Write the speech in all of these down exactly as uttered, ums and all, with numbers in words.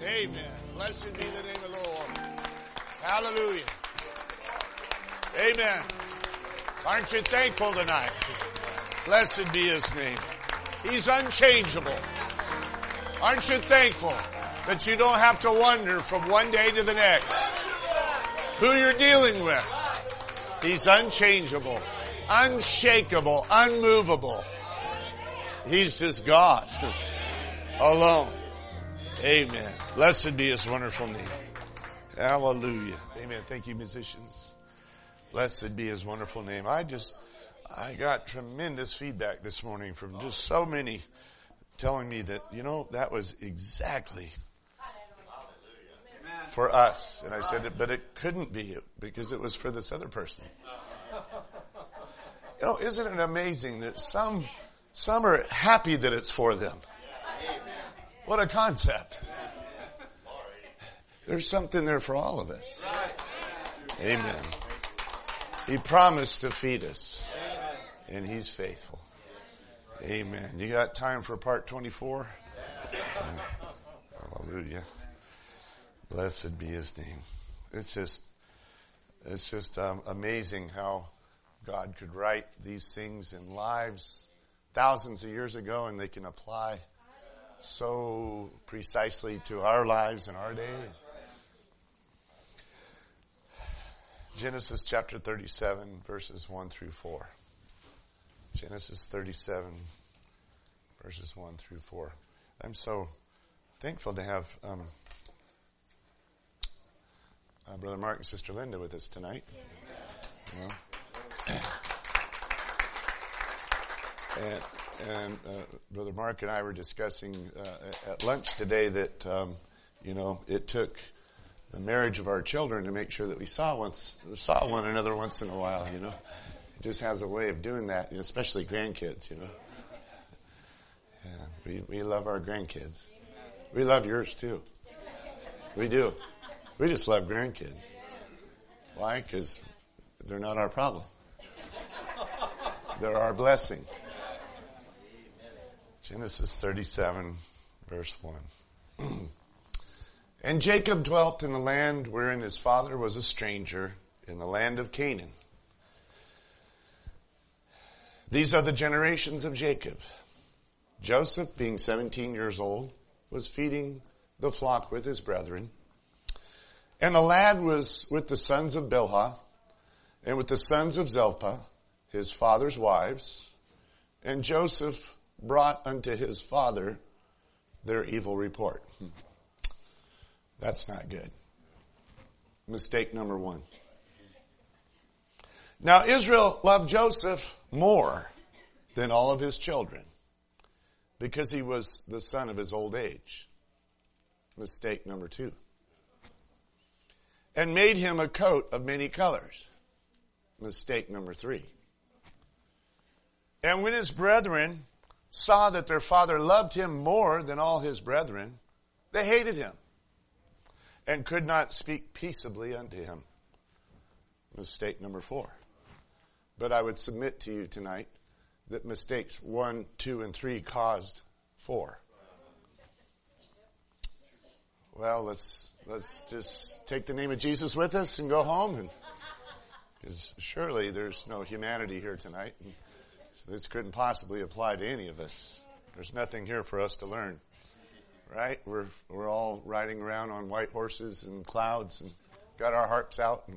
Amen. Blessed be the name of the Lord. Hallelujah. Amen. Aren't you thankful tonight? Blessed be His name. He's unchangeable. Aren't you thankful that you don't have to wonder from one day to the next who you're dealing with? He's unchangeable, unshakable, unmovable. He's just God alone. Amen. Blessed be His wonderful name. Hallelujah. Amen. Thank you, musicians. Blessed be His wonderful name. I just, I got tremendous feedback this morning from just so many telling me that, you know, that was exactly for us. And I said, but it couldn't be because it was for this other person. You know, isn't it amazing that some, some are happy that it's for them? What a concept. There's something there for all of us. Amen. He promised to feed us, and He's faithful. Amen. You got time for part twenty-four? Hallelujah. Blessed be His name. It's just, it's just um, amazing how God could write these things in lives thousands of years ago, and they can apply so precisely to our lives and our day. Genesis chapter thirty-seven, verses one through four. Genesis thirty-seven, verses one through four. I'm so thankful to have um, uh, Brother Mark and Sister Linda with us tonight. You know. and and uh, Brother Mark and I were discussing uh, at lunch today that, um, you know, it took the marriage of our children to make sure that we saw once saw one another once in a while, you know. It just has a way of doing that, especially grandkids, you know. Yeah, we, we love our grandkids. We love yours too. We do. We just love grandkids. Why? Because they're not our problem. They're our blessing. Genesis thirty-seven, verse one. And Jacob dwelt in the land wherein his father was a stranger, in the land of Canaan. These are the generations of Jacob. Joseph, being seventeen years old, was feeding the flock with his brethren. And the lad was with the sons of Bilhah, and with the sons of Zilpah, his father's wives. And Joseph brought unto his father their evil report. That's not good. Mistake number one. Now Israel loved Joseph more than all of his children, because he was the son of his old age. Mistake number two. And made him a coat of many colors. Mistake number three. And when his brethren saw that their father loved him more than all his brethren, they hated him and could not speak peaceably unto him. Mistake number four. But I would submit to you tonight that mistakes one, two, and three caused four. Well, let's let's just take the name of Jesus with us and go home, and because surely there's no humanity here tonight. And so this couldn't possibly apply to any of us. There's nothing here for us to learn. Right? We're we're all riding around on white horses and clouds and got our harps out, and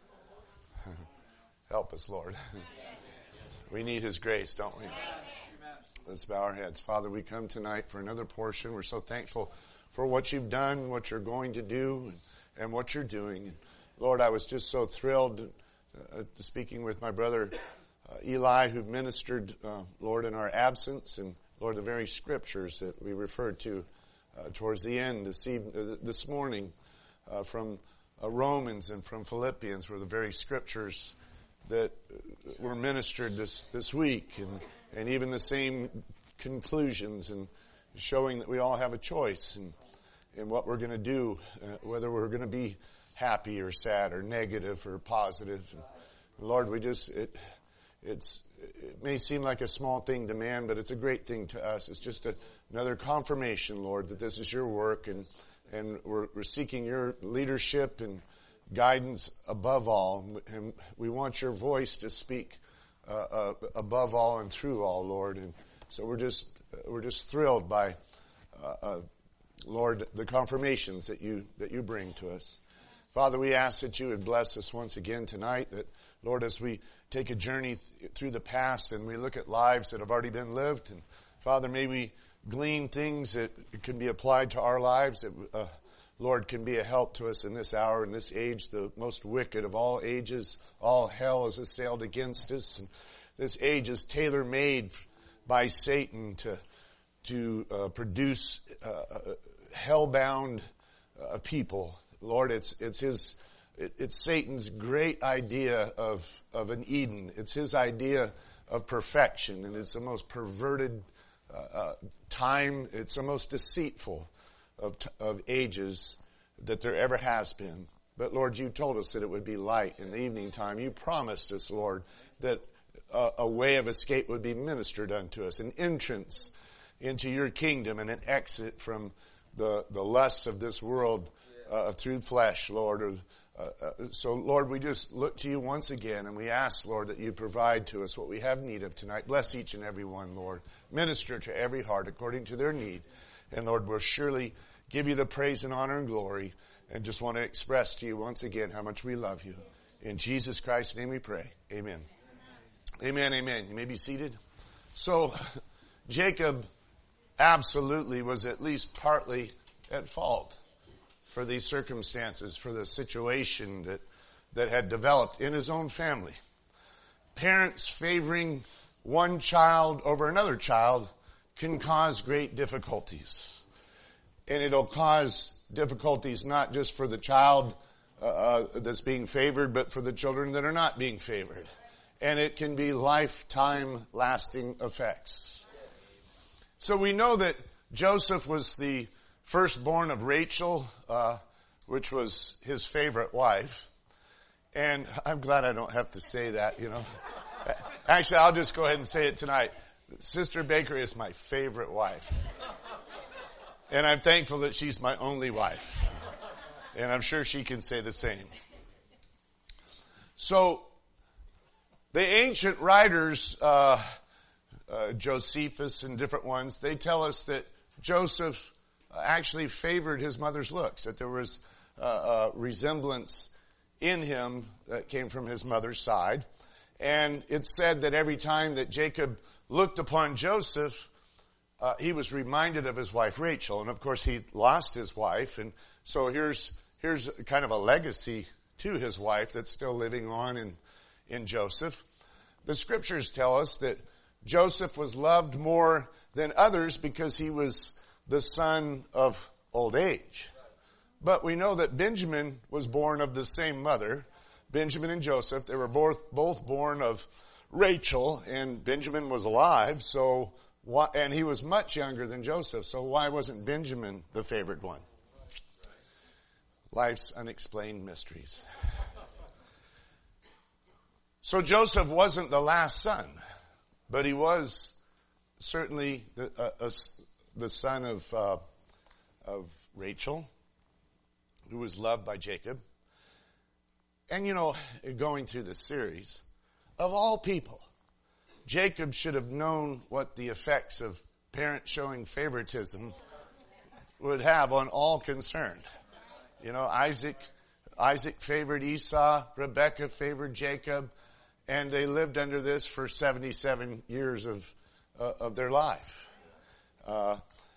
help us, Lord. We need His grace, don't we? Let's bow our heads. Father, we come tonight for another portion. We're so thankful for what You've done, what You're going to do, and what You're doing. Lord, I was just so thrilled uh, speaking with my brother uh, Eli, who ministered, uh, Lord, in our absence, and Lord, the very scriptures that we referred to Uh, towards the end this evening, uh, this morning, uh, from uh, Romans and from Philippians, were the very scriptures that were ministered this this week, and and even the same conclusions, and showing that we all have a choice in in what we're going to do, uh, whether we're going to be happy or sad or negative or positive. And Lord, we just it it's it may seem like a small thing to man, but it's a great thing to us. It's just a, another confirmation, Lord, that this is Your work, and and we're, we're seeking your leadership and guidance above all. And we want your voice to speak uh, uh, above all and through all, Lord. And so we're just we're just thrilled by, uh, uh, Lord, the confirmations that you that you bring to us. Father, we ask that you would bless us once again tonight. That, Lord, as we take a journey th- through the past and we look at lives that have already been lived, and Father, may we glean things that can be applied to our lives that, uh, Lord, can be a help to us in this hour, in this age, the most wicked of all ages. All hell is assailed against us. And this age is tailor-made by Satan to to uh, produce uh, hell-bound uh, people. Lord, it's it's his it, it's Satan's great idea of of an Eden. It's his idea of perfection, and it's the most perverted uh, uh, time. It's the most deceitful of of ages that there ever has been. But Lord, you told us that it would be light in the evening time. You promised us, Lord, that a, a way of escape would be ministered unto us, an entrance into your kingdom and an exit from the the lusts of this world uh, through flesh, Lord. Or, uh, uh, so, Lord, we just look to you once again, and we ask, Lord, that you provide to us what we have need of tonight. Bless each and every one, Lord. Minister to every heart according to their need. And, Lord, we'll surely give you the praise and honor and glory, and just want to express to you once again how much we love you. In Jesus Christ's name we pray. Amen. Amen, amen. You may be seated. So, Jacob absolutely was at least partly at fault for these circumstances, for the situation that, that had developed in his own family. Parents favoring one child over another child can cause great difficulties. And it'll cause difficulties not just for the child uh, that's being favored, but for the children that are not being favored. And it can be lifetime lasting effects. So we know that Joseph was the firstborn of Rachel, uh, which was his favorite wife. And I'm glad I don't have to say that, you know. Actually, I'll just go ahead and say it tonight. Sister Baker is my favorite wife. And I'm thankful that she's my only wife. And I'm sure she can say the same. So, the ancient writers, uh, uh, Josephus and different ones, they tell us that Joseph actually favored his mother's looks, that there was uh, a resemblance in him that came from his mother's side. And it's said that every time that Jacob looked upon Joseph, uh, he was reminded of his wife Rachel. And of course he lost his wife, and so here's here's kind of a legacy to his wife that's still living on in, in Joseph. The scriptures tell us that Joseph was loved more than others because he was the son of old age. But we know that Benjamin was born of the same mother, Benjamin and Joseph. They were both, both born of Rachel, and Benjamin was alive, so why, and he was much younger than Joseph, so why wasn't Benjamin the favored one? Life's unexplained mysteries. So Joseph wasn't the last son, but he was certainly the, uh, uh, the son of uh, of Rachel, who was loved by Jacob. And you know, going through this series, of all people, Jacob should have known what the effects of parents showing favoritism would have on all concerned. You know, Isaac, Isaac favored Esau, Rebekah favored Jacob, and they lived under this for seventy-seven years of uh, of their life. Uh,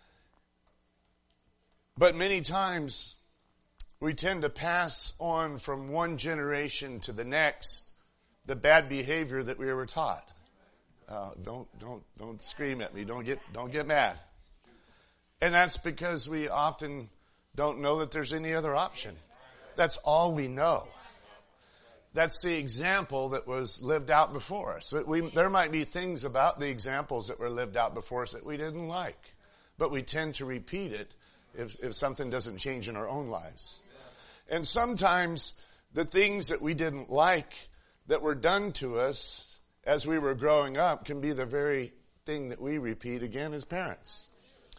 but many times we tend to pass on from one generation to the next the bad behavior that we were taught. Uh, don't don't don't scream at me. Don't get don't get mad. And that's because we often don't know that there's any other option. That's all we know. That's the example that was lived out before us. We, there might be things about the examples that were lived out before us that we didn't like, but we tend to repeat it if, if something doesn't change in our own lives. And sometimes the things that we didn't like that were done to us as we were growing up can be the very thing that we repeat again as parents.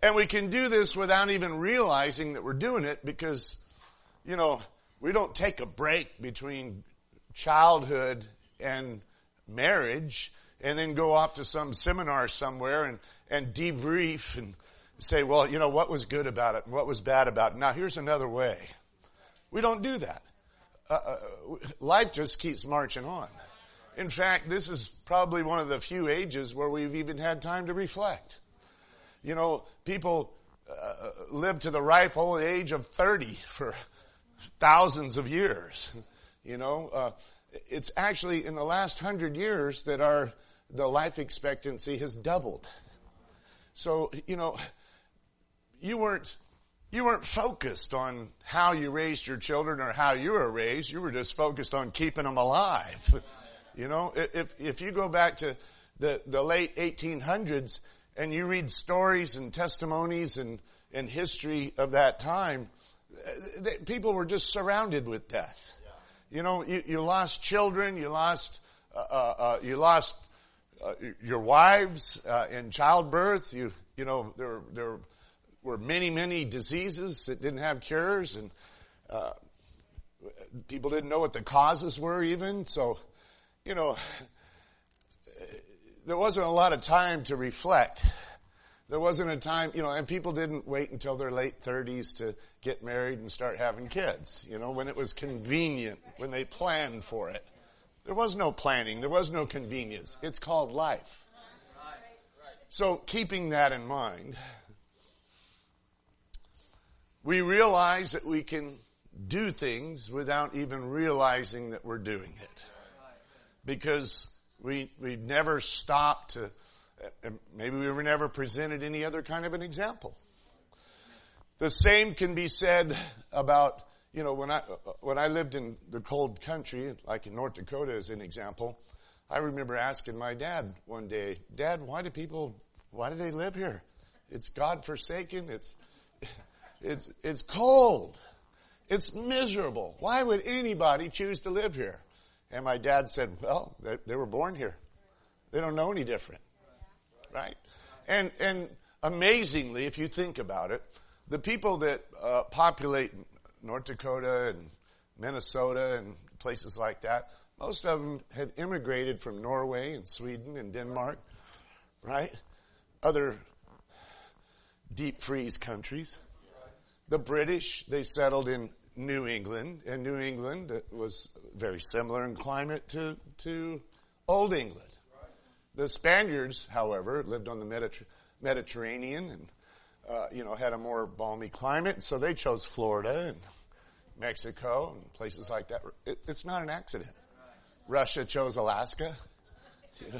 And we can do this without even realizing that we're doing it because, you know, we don't take a break between childhood and marriage and then go off to some seminar somewhere and, and debrief and say, well, you know, what was good about it and what was bad about it. Now, here's another way. We don't do that. Uh, uh, life just keeps marching on. In fact, this is probably one of the few ages where we've even had time to reflect. You know, people uh, live to the ripe old age of thirty for thousands of years. You know, uh, it's actually in the last hundred years that our the life expectancy has doubled. So, you know, you weren't you weren't focused on how you raised your children or how you were raised. You were just focused on keeping them alive. You know, if if you go back to the, the late eighteen hundreds and you read stories and testimonies and, and history of that time, they, people were just surrounded with death. You know, you, you lost children, you lost uh, uh, you lost uh, your wives uh, in childbirth. You you know there there were many many diseases that didn't have cures, and uh, people didn't know what the causes were even. So, you know, there wasn't a lot of time to reflect. There wasn't a time, you know, and people didn't wait until their late thirties to get married and start having kids, you know, when it was convenient, when they planned for it. There was no planning. There was no convenience. It's called life. So keeping that in mind, we realize that we can do things without even realizing that we're doing it. Because we we never stopped to, maybe we were never presented any other kind of an example. The same can be said about, you know, when I when I lived in the cold country, like in North Dakota as an example, I remember asking my dad one day, Dad, why do people, why do they live here? It's God-forsaken. It's it's it's cold. It's miserable. Why would anybody choose to live here? And my dad said, well, they, they were born here. They don't know any different. Right? And and amazingly, if you think about it, the people that uh, populate North Dakota and Minnesota and places like that, most of them had immigrated from Norway and Sweden and Denmark, right? Other deep freeze countries. The British, they settled in New England, and New England was very similar in climate to, to Old England. The Spaniards, however, lived on the Mediter- Mediterranean and, uh, you know, had a more balmy climate, so they chose Florida and Mexico and places like that. It, it's not an accident. Russia chose Alaska. You know.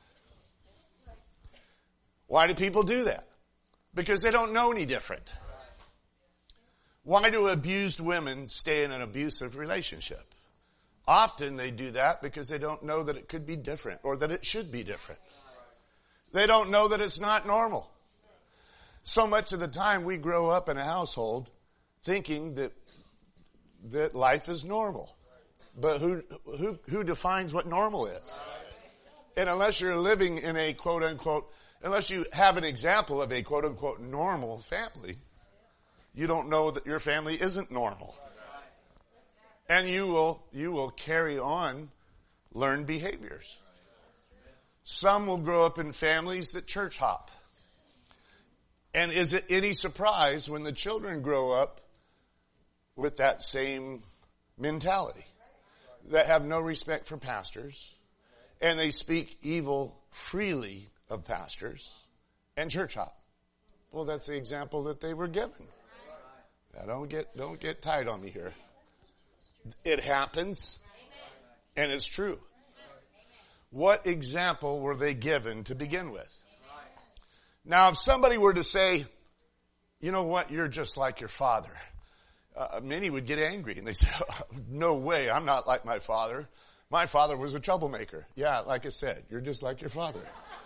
Why do people do that? Because they don't know any different. Why do abused women stay in an abusive relationship? Often they do that because they don't know that it could be different or that it should be different. They don't know that it's not normal. So much of the time we grow up in a household thinking that that life is normal. But who who who defines what normal is? And unless you're living in a quote unquote, unless you have an example of a quote unquote normal family, you don't know that your family isn't normal. And you will, you will carry on learned behaviors. Some will grow up in families that church hop. And is it any surprise when the children grow up with that same mentality? That have no respect for pastors, and they speak evil freely of pastors and church hop. Well, that's the example that they were given. Now, don't get, don't get tight on me here. It happens, and it's true. What example were they given to begin with? Now, if somebody were to say, you know what, you're just like your father, uh, many would get angry, and they say, oh, no way, I'm not like my father. My father was a troublemaker. Yeah, like I said, you're just like your father.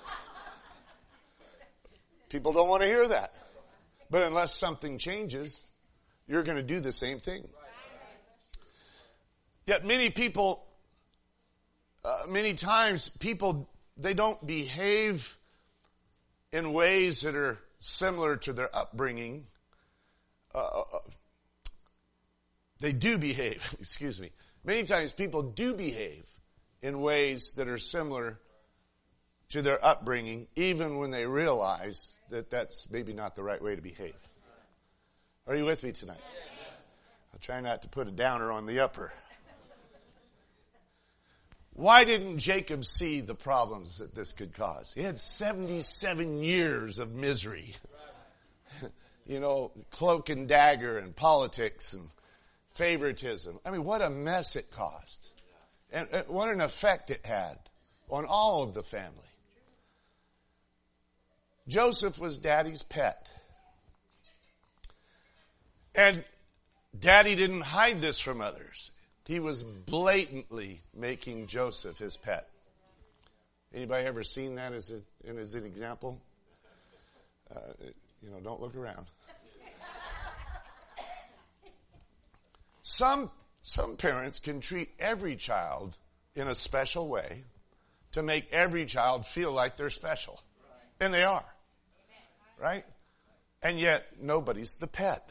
People don't want to hear that. But unless something changes, you're going to do the same thing. Yet many people, uh, many times people, they don't behave in ways that are similar to their upbringing, uh, they do behave, excuse me. Many times people do behave in ways that are similar to their upbringing, even when they realize that that's maybe not the right way to behave. Are you with me tonight? I'll try not to put a downer on the upper. Why didn't Jacob see the problems that this could cause? He had seventy-seven years of misery. You know, cloak and dagger and politics and favoritism. I mean, what a mess it caused. And what an effect it had on all of the family. Joseph was Daddy's pet. And Daddy didn't hide this from others. He was blatantly making Joseph his pet. Anybody ever seen that as, a, as an example? Uh, you know, don't look around. Some, some parents can treat every child in a special way to make every child feel like they're special. And they are. Right? And yet, nobody's the pet.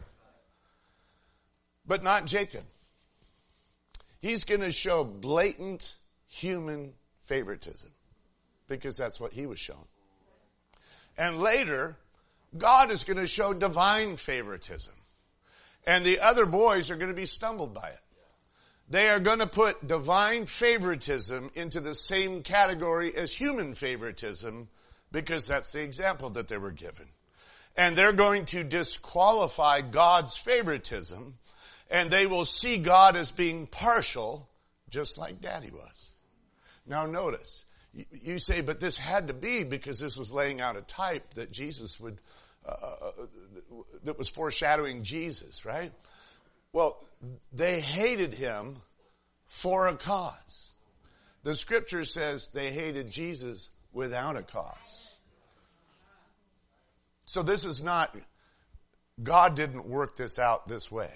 But not Jacob. He's going to show blatant human favoritism because that's what he was shown. And later, God is going to show divine favoritism. And the other boys are going to be stumbled by it. They are going to put divine favoritism into the same category as human favoritism because that's the example that they were given. And they're going to disqualify God's favoritism. And they will see God as being partial, just like Daddy was. Now notice, you say, but this had to be because this was laying out a type that Jesus would, uh, that was foreshadowing Jesus, right? Well, they hated him for a cause. The scripture says they hated Jesus without a cause. So this is not, God didn't work this out this way.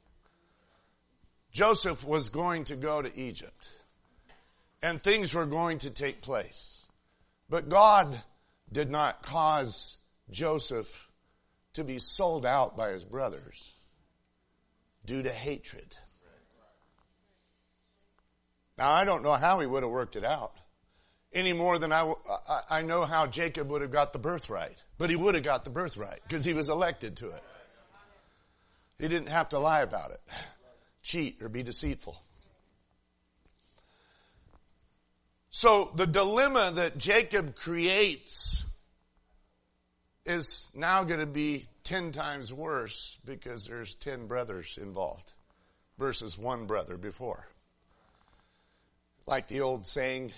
Joseph was going to go to Egypt, and things were going to take place. But God did not cause Joseph to be sold out by his brothers due to hatred. Now, I don't know how he would have worked it out any more than I, I, I know how Jacob would have got the birthright. But he would have got the birthright because he was elected to it. He didn't have to lie about it, cheat, or be deceitful. So the dilemma that Jacob creates is now going to be ten times worse because there's ten brothers involved versus one brother before. Like the old saying,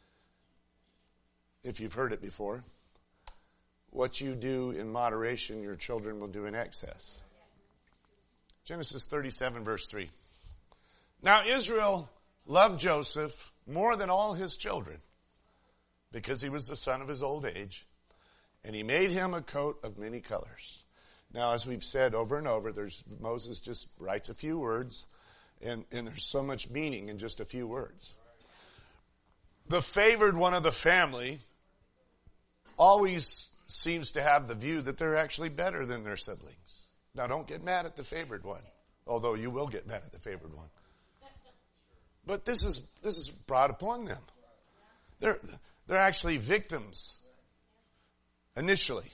if you've heard it before, what you do in moderation, your children will do in excess. Genesis thirty-seven, verse three. Now Israel loved Joseph more than all his children because he was the son of his old age, and he made him a coat of many colors. Now, as we've said over and over, there's Moses just writes a few words, and, and there's so much meaning in just a few words. The favored one of the family always seems to have the view that they're actually better than their siblings. Now, don't get mad at the favored one, although you will get mad at the favored one. But this is this is brought upon them. They're they're actually victims initially.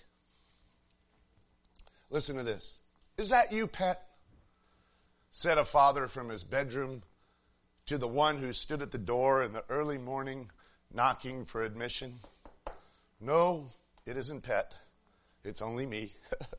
Listen to this. Is that you, pet? Said a father from his bedroom to the one who stood at the door in the early morning knocking for admission. No, it isn't pet. It's only me.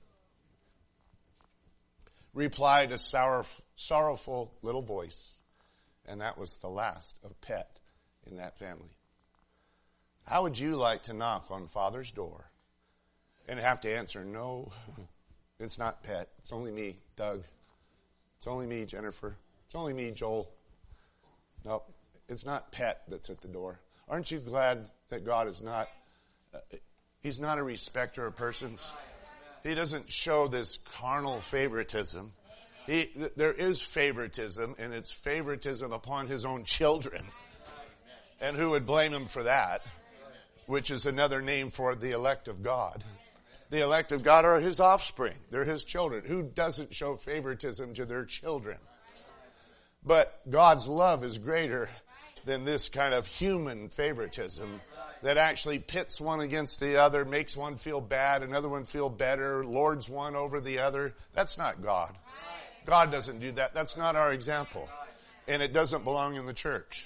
Replied a sour, sorrowful little voice. And that was the last of pet in that family. How would you like to knock on Father's door and have to answer, no, it's not pet. It's only me, Doug. It's only me, Jennifer. It's only me, Joel. No, it's not pet that's at the door. Aren't you glad that God is not, uh, he's not a respecter of persons? He doesn't show this carnal favoritism. He, th- there is favoritism, and it's favoritism upon his own children. And who would blame him for that? Which is another name for the elect of God. The elect of God are his offspring. They're his children. Who doesn't show favoritism to their children? But God's love is greater than this kind of human favoritism that actually pits one against the other, makes one feel bad, another one feel better, lords one over the other. That's not God. God doesn't do that. That's not our example. And it doesn't belong in the church.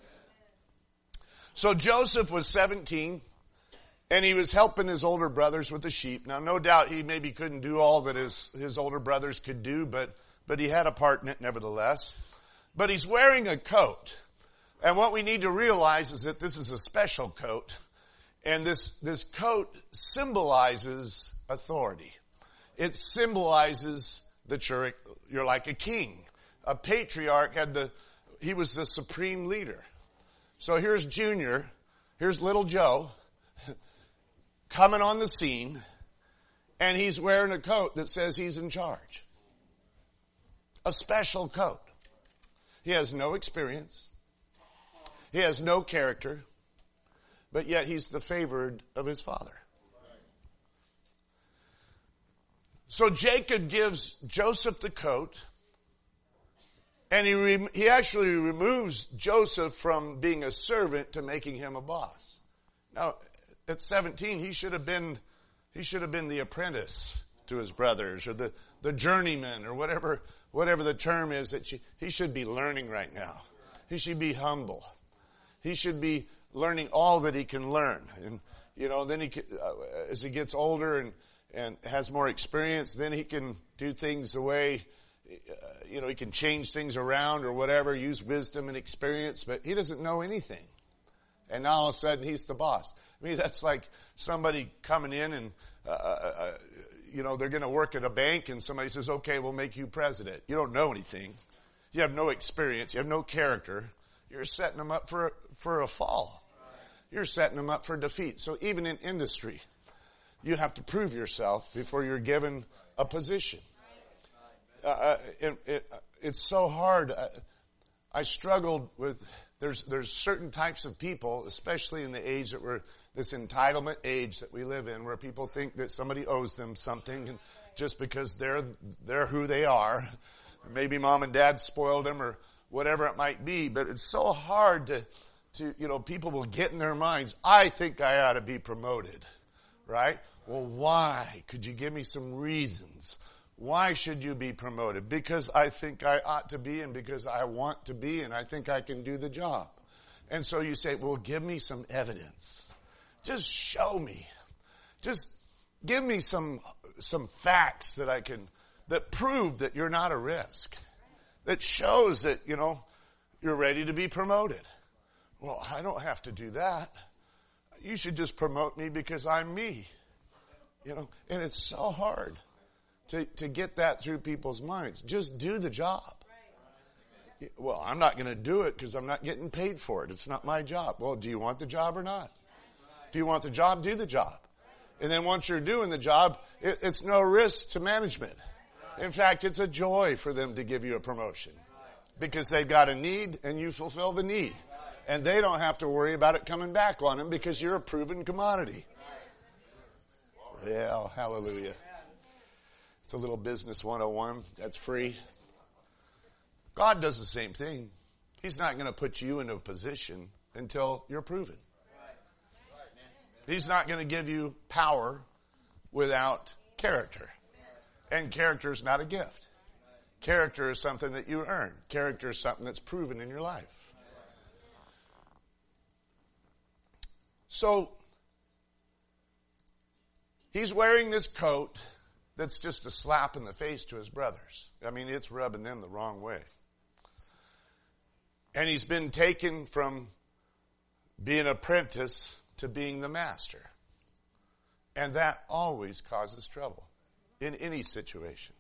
So Joseph was seventeen. And he was helping his older brothers with the sheep. Now, no doubt he maybe couldn't do all that his, his older brothers could do, but, but he had a part in it nevertheless. But he's wearing a coat. And what we need to realize is that this is a special coat. And this, this coat symbolizes authority. It symbolizes that you're, you're like a king. A patriarch had the, he was the supreme leader. So here's Junior, here's little Joe, coming on the scene, and he's wearing a coat that says he's in charge. A special coat. He has no experience. He has no character, but yet he's the favored of his father. So Jacob gives Joseph the coat, and he re- he actually removes Joseph from being a servant to making him a boss. Now, at seventeen, he should have been, he should have been the apprentice to his brothers, or the, the journeyman, or whatever, whatever the term is that you, he should be learning right now. He should be humble. He should be learning all that he can learn. And, you know, then he can, uh, as he gets older and, and has more experience, then he can do things the way, uh, you know, he can change things around or whatever, use wisdom and experience, but he doesn't know anything. And now all of a sudden he's the boss. I mean, that's like somebody coming in and, uh, uh, you know, they're going to work at a bank and somebody says, okay, we'll make you president. You don't know anything. You have no experience. You have no character. You're setting them up for, for a fall. You're setting them up for defeat. So even in industry, you have to prove yourself before you're given a position. Uh, it, it, it's so hard. I, I struggled with, there's, there's certain types of people, especially in the age that we're, this entitlement age that we live in, where people think that somebody owes them something, and just because they're, they're who they are. Maybe mom and dad spoiled them or whatever it might be, but it's so hard to, to, you know, people will get in their minds, I think I ought to be promoted, right? Well, why? Could you give me some reasons? Why should you be promoted? Because I think I ought to be, and because I want to be, and I think I can do the job. And so you say, well, give me some evidence. Just show me. Just give me some, some facts that I can, that prove that you're not a risk. That shows that, you know, you're ready to be promoted. Well, I don't have to do that. You should just promote me because I'm me. You know, and it's so hard to, to get that through people's minds. Just do the job. Well, I'm not going to do it because I'm not getting paid for it. It's not my job. Well, do you want the job or not? If you want the job, do the job. And then once you're doing the job, it, it's no risk to management. In fact, it's a joy for them to give you a promotion because they've got a need and you fulfill the need. And they don't have to worry about it coming back on them because you're a proven commodity. Yeah, hallelujah. It's a little business one oh one. That's free. God does the same thing. He's not going to put you in a position until you're proven. He's not going to give you power without character. And character is not a gift. Character is something that you earn. Character is something that's proven in your life. So, he's wearing this coat that's just a slap in the face to his brothers. I mean, it's rubbing them the wrong way. And he's been taken from being an apprentice to being the master. And that always causes trouble in any situation.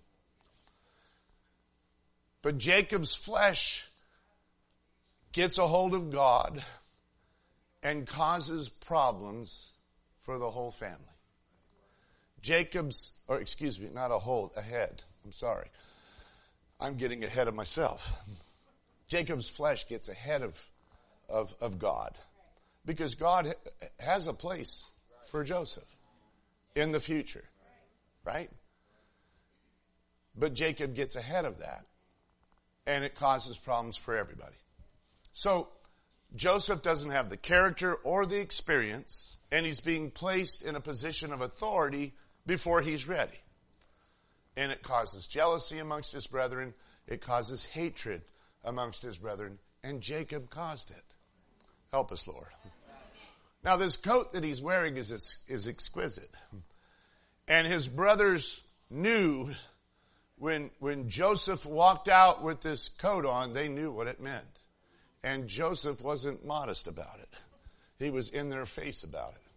But Jacob's flesh gets a hold of God and causes problems for the whole family. Jacob's, or excuse me, not a hold, a head. I'm sorry. I'm getting ahead of myself. Jacob's flesh gets ahead of, of, of God. Because God has a place for Joseph. in the future, right? But Jacob gets ahead of that, and it causes problems for everybody. So Joseph doesn't have the character or the experience, and he's being placed in a position of authority before he's ready. And it causes jealousy amongst his brethren. It causes hatred amongst his brethren. And Jacob caused it. Help us, Lord. Now, this coat that he's wearing is, is exquisite. And his brothers knew when, when Joseph walked out with this coat on, they knew what it meant. And Joseph wasn't modest about it. He was in their face about it.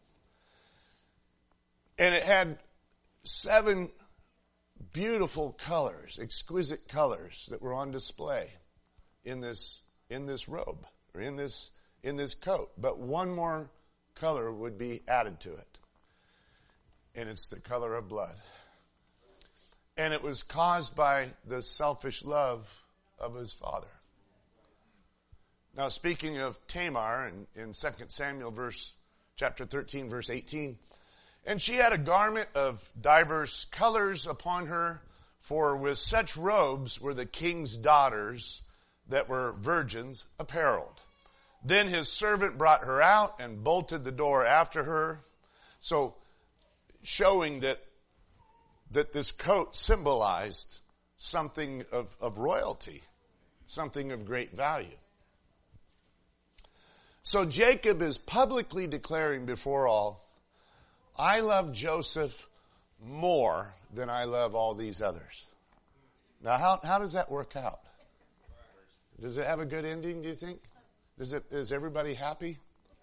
And it had seven beautiful colors, exquisite colors that were on display in this in this robe or in this in this coat. But one more color would be added to it. And it's the color of blood. And it was caused by the selfish love of his father. Now, speaking of Tamar in, in Second Samuel verse chapter thirteen, verse eighteen, and she had a garment of diverse colors upon her, for with such robes were the king's daughters that were virgins apparelled. Then his servant brought her out and bolted the door after her. So, showing that that this coat symbolized something of, of royalty, something of great value. So Jacob is publicly declaring before all, I love Joseph more than I love all these others. Now, how, how does that work out? Does it have a good ending, do you think? Is it, is everybody happy?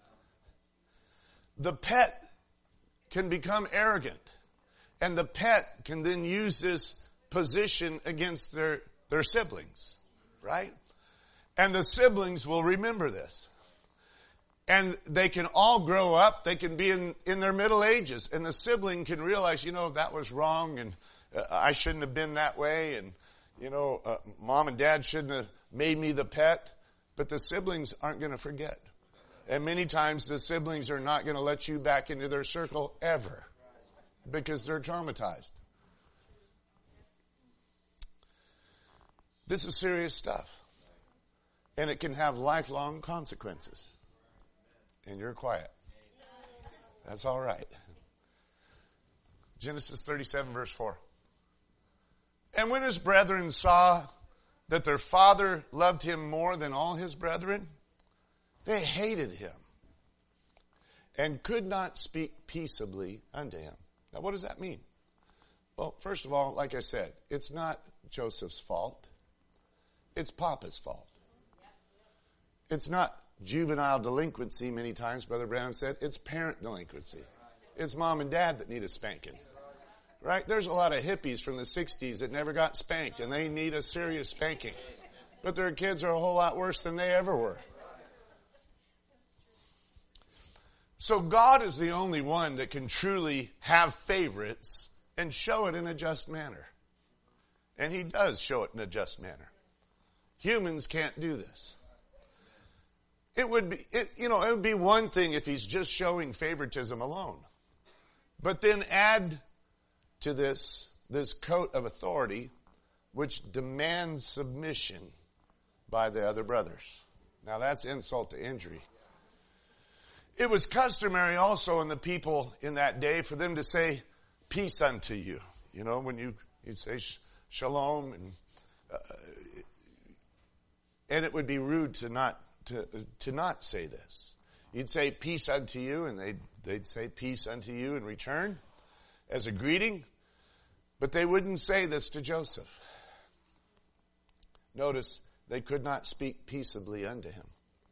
The pet can become arrogant, and the pet can then use this position against their, their siblings, right? And the siblings will remember this. And they can all grow up. They can be in, in their middle ages. And the sibling can realize, you know, that was wrong and uh, I shouldn't have been that way. And, you know, uh, mom and dad shouldn't have made me the pet. But the siblings aren't going to forget. And many times the siblings are not going to let you back into their circle ever. Because they're traumatized. This is serious stuff. And it can have lifelong consequences. And you're quiet. That's all right. Genesis thirty-seven, verse four. And when his brethren saw that their father loved him more than all his brethren, they hated him and could not speak peaceably unto him. Now, what does that mean? Well, first of all, like I said, it's not Joseph's fault. It's Papa's fault. It's not juvenile delinquency many times, Brother Branham said. It's parent delinquency. It's mom and dad that need a spanking. Right? There's a lot of hippies from the sixties that never got spanked, and they need a serious spanking. But their kids are a whole lot worse than they ever were. So God is the only one that can truly have favorites and show it in a just manner. And He does show it in a just manner. Humans can't do this. It would be, it, you know, it would be one thing if He's just showing favoritism alone. But then add to this, this coat of authority, which demands submission by the other brothers. Now that's insult to injury. It was customary also in the people in that day for them to say, peace unto you. You know, when you, you'd say shalom, and, uh, and it would be rude to not To, to not say this. You'd say peace unto you, and they'd, they'd say peace unto you in return as a greeting, but they wouldn't say this to Joseph. Notice, they could not speak peaceably unto him.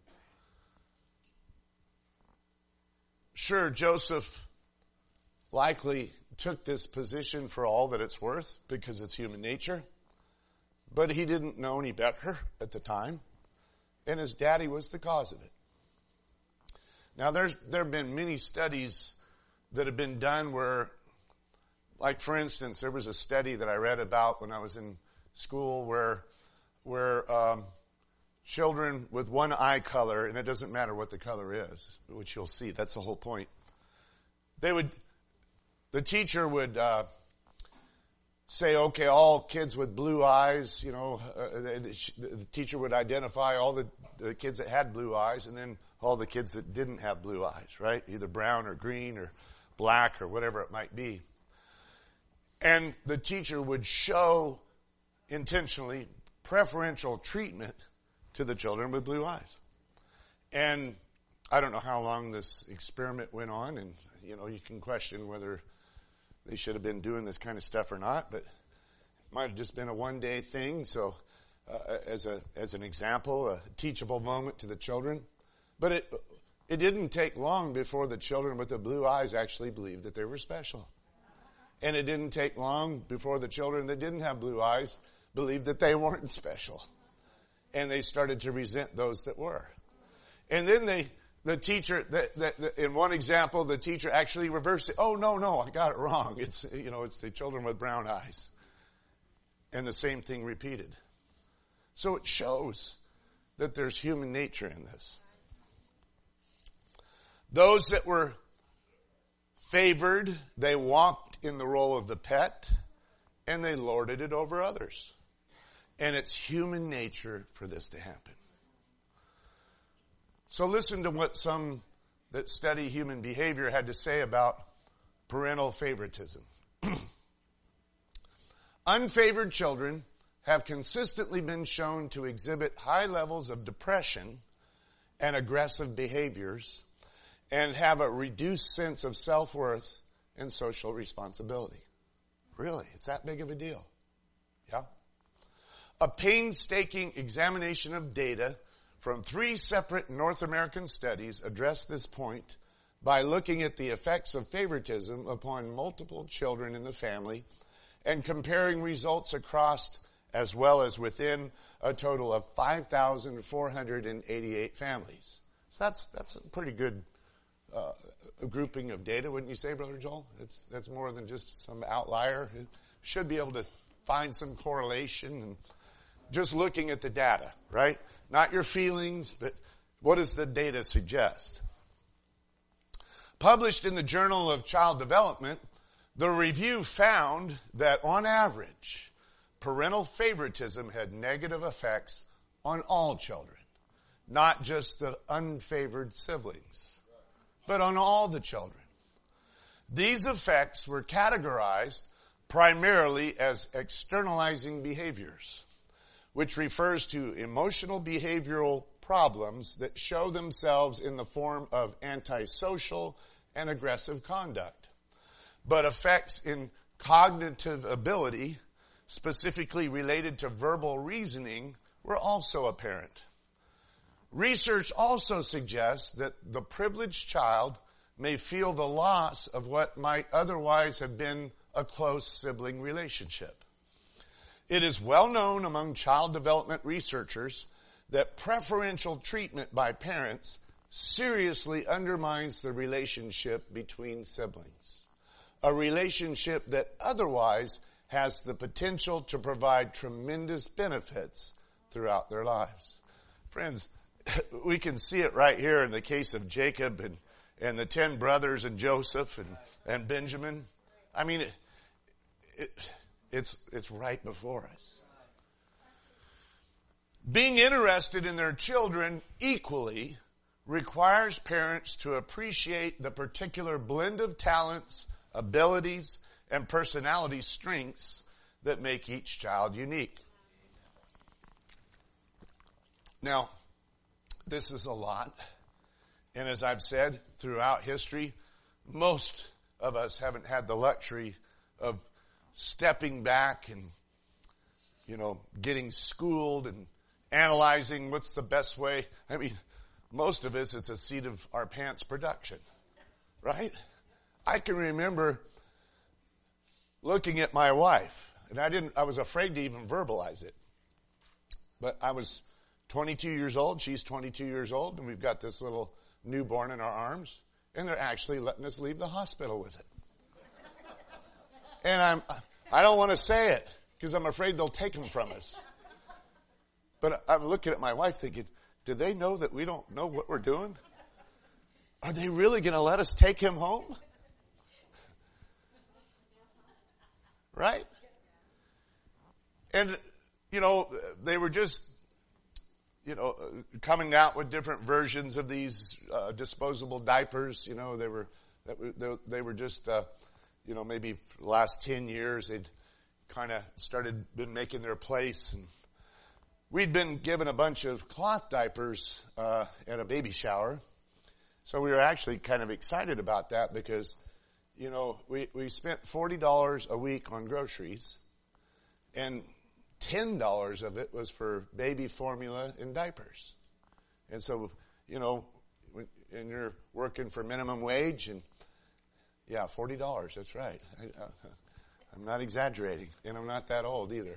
Sure, Joseph likely took this position for all that it's worth because it's human nature, but he didn't know any better at the time. And his daddy was the cause of it. Now, there's there have been many studies that have been done where, like for instance, there was a study that I read about when I was in school where where um, children with one eye color, and it doesn't matter what the color is, which you'll see, that's the whole point. They would the teacher would uh, say, okay, all kids with blue eyes, you know, uh, the, the teacher would identify all the, the kids that had blue eyes and then all the kids that didn't have blue eyes, right? Either brown or green or black or whatever it might be. And the teacher would show intentionally preferential treatment to the children with blue eyes. And I don't know how long this experiment went on, and, you know, you can question whether they should have been doing this kind of stuff or not, but it might have just been a one-day thing, so uh, as a as an example, a teachable moment to the children. But it it didn't take long before the children with the blue eyes actually believed that they were special. And it didn't take long before the children that didn't have blue eyes believed that they weren't special. And they started to resent those that were. And then they, the teacher, the, the, the, in one example, the teacher actually reversed it. Oh, no, no, I got it wrong. It's, you know, it's the children with brown eyes. And the same thing repeated. So it shows that there's human nature in this. Those that were favored, they walked in the role of the pet, and they lorded it over others. And it's human nature for this to happen. So listen to what some that study human behavior had to say about parental favoritism. Unfavored children have consistently been shown to exhibit high levels of depression and aggressive behaviors and have a reduced sense of self-worth and social responsibility. Really? It's that big of a deal? Yeah. A painstaking examination of data from three separate North American studies addressed this point by looking at the effects of favoritism upon multiple children in the family and comparing results across as well as within a total of five thousand four hundred eighty-eight families. So that's that's a pretty good uh, grouping of data, wouldn't you say, Brother Joel? It's, that's more than just some outlier. It should be able to find some correlation and just looking at the data, right? Not your feelings, but what does the data suggest? Published in the Journal of Child Development, the review found that on average, parental favoritism had negative effects on all children, not just the unfavored siblings, but on all the children. These effects were categorized primarily as externalizing behaviors, which refers to emotional behavioral problems that show themselves in the form of antisocial and aggressive conduct. But effects in cognitive ability, specifically related to verbal reasoning, were also apparent. Research also suggests that the privileged child may feel the loss of what might otherwise have been a close sibling relationship. It is well known among child development researchers that preferential treatment by parents seriously undermines the relationship between siblings, a relationship that otherwise has the potential to provide tremendous benefits throughout their lives. Friends, we can see it right here in the case of Jacob and, and the ten brothers and Joseph and, and Benjamin. I mean, it, it, it's, it's right before us. Being interested in their children equally requires parents to appreciate the particular blend of talents, abilities, and personality strengths that make each child unique. Now, this is a lot. And as I've said, throughout history, most of us haven't had the luxury of stepping back and, you know, getting schooled and analyzing what's the best way. I mean, most of us, it's a seat of our pants production, right? I can remember looking at my wife, and I didn't, I was afraid to even verbalize it. But I was twenty-two years old, she's twenty-two years old, and we've got this little newborn in our arms, and they're actually letting us leave the hospital with it. And I'm, I don't want to say it, because I'm afraid they'll take him from us. But I'm looking at my wife thinking, do they know that we don't know what we're doing? Are they really going to let us take him home? Right? And, you know, they were just, you know, coming out with different versions of these uh, disposable diapers. You know, they were, they were just, uh, you know, maybe for the last ten years they'd kind of started, been making their place. And we'd been given a bunch of cloth diapers uh, at a baby shower. So we were actually kind of excited about that because, you know, we, we spent forty dollars a week on groceries, and ten dollars of it was for baby formula and diapers. And so, you know, when, and you're working for minimum wage, and yeah, forty dollars, that's right. I, uh, I'm not exaggerating, and I'm not that old either.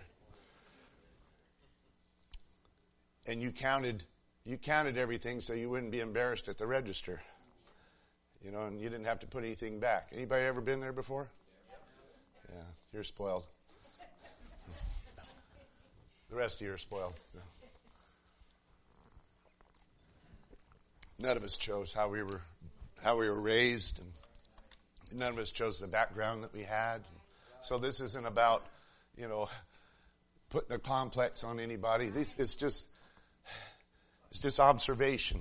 And you counted, you counted everything so you wouldn't be embarrassed at the register. You know, and you didn't have to put anything back. Anybody ever been there before? Yeah, you're spoiled. The rest of you are spoiled. None of us chose how we were, how we were raised, and none of us chose the background that we had. So this isn't about, you know, putting a complex on anybody. This, it's just, it's just observation.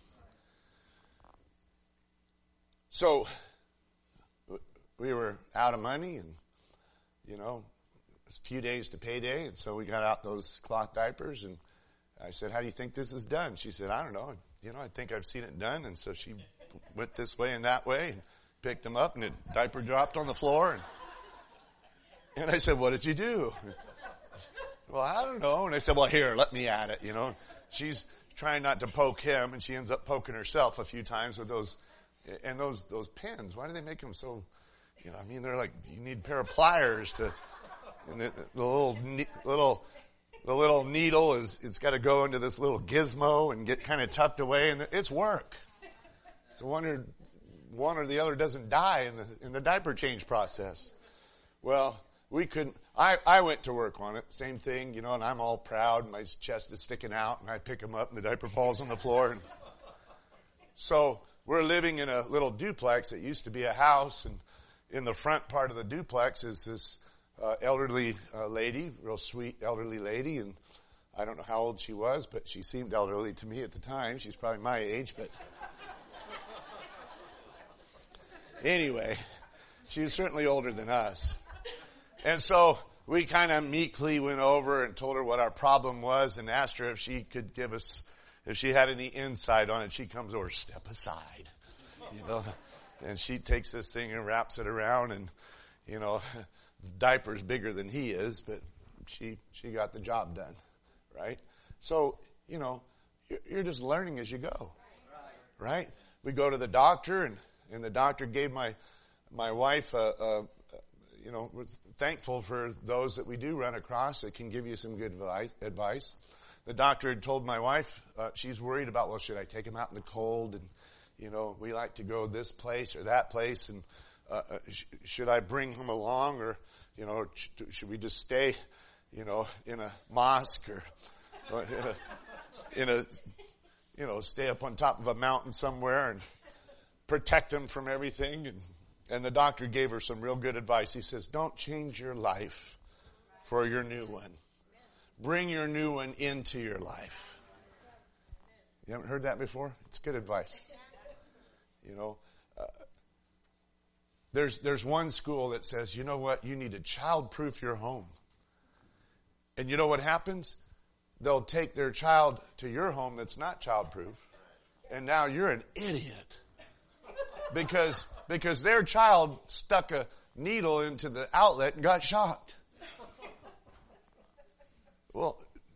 So we were out of money, and, you know, a few days to payday, and so we got out those cloth diapers, and I said, how do you think this is done? She said, I don't know. You know, I think I've seen it done. And so she went this way and that way and picked them up, and the diaper dropped on the floor. And, and I said, what did you do? Well, I don't know. And I said, well, here, let me at it, you know. She's trying not to poke him, and she ends up poking herself a few times with those, and those, those pins. Why do they make them so, you know, I mean, they're like, you need a pair of pliers to, and the, the little, little, the little needle is, it's got to go into this little gizmo and get kind of tucked away, and it's work. It's a wonder one or the other doesn't die in the, in the diaper change process. Well, we couldn't, I, I went to work on it, same thing, you know, and I'm all proud, my chest is sticking out, and I pick them up, and the diaper falls on the floor. And so we're living in a little duplex that used to be a house, and in the front part of the duplex is this uh, elderly uh, lady, real sweet elderly lady, and I don't know how old she was, but she seemed elderly to me at the time. She's probably my age, but anyway, she was certainly older than us. And so we kind of meekly went over and told her what our problem was and asked her if she could give us, if she had any insight on it. She comes over, step aside, you know, and she takes this thing and wraps it around, and, you know, the diaper's bigger than he is, but she, she got the job done, right? So, you know, you're just learning as you go, right? We go to the doctor, and, and the doctor gave my, my wife a, a you know, we're thankful for those that we do run across that can give you some good advice. The doctor had told my wife, uh, she's worried about, well, should I take him out in the cold? And, you know, we like to go this place or that place. And uh, sh- should I bring him along, or, you know, sh- should we just stay, you know, in a mosque, or, or in a, in a, you know, stay up on top of a mountain somewhere and protect him from everything? And And the doctor gave her some real good advice. He says, don't change your life for your new one. Bring your new one into your life. You haven't heard that before? It's good advice. You know, uh, there's, there's one school that says, you know what? You need to child-proof your home. And you know what happens? They'll take their child to your home that's not child-proof, and now you're an idiot. Because Because their child stuck a needle into the outlet and got shocked. Well,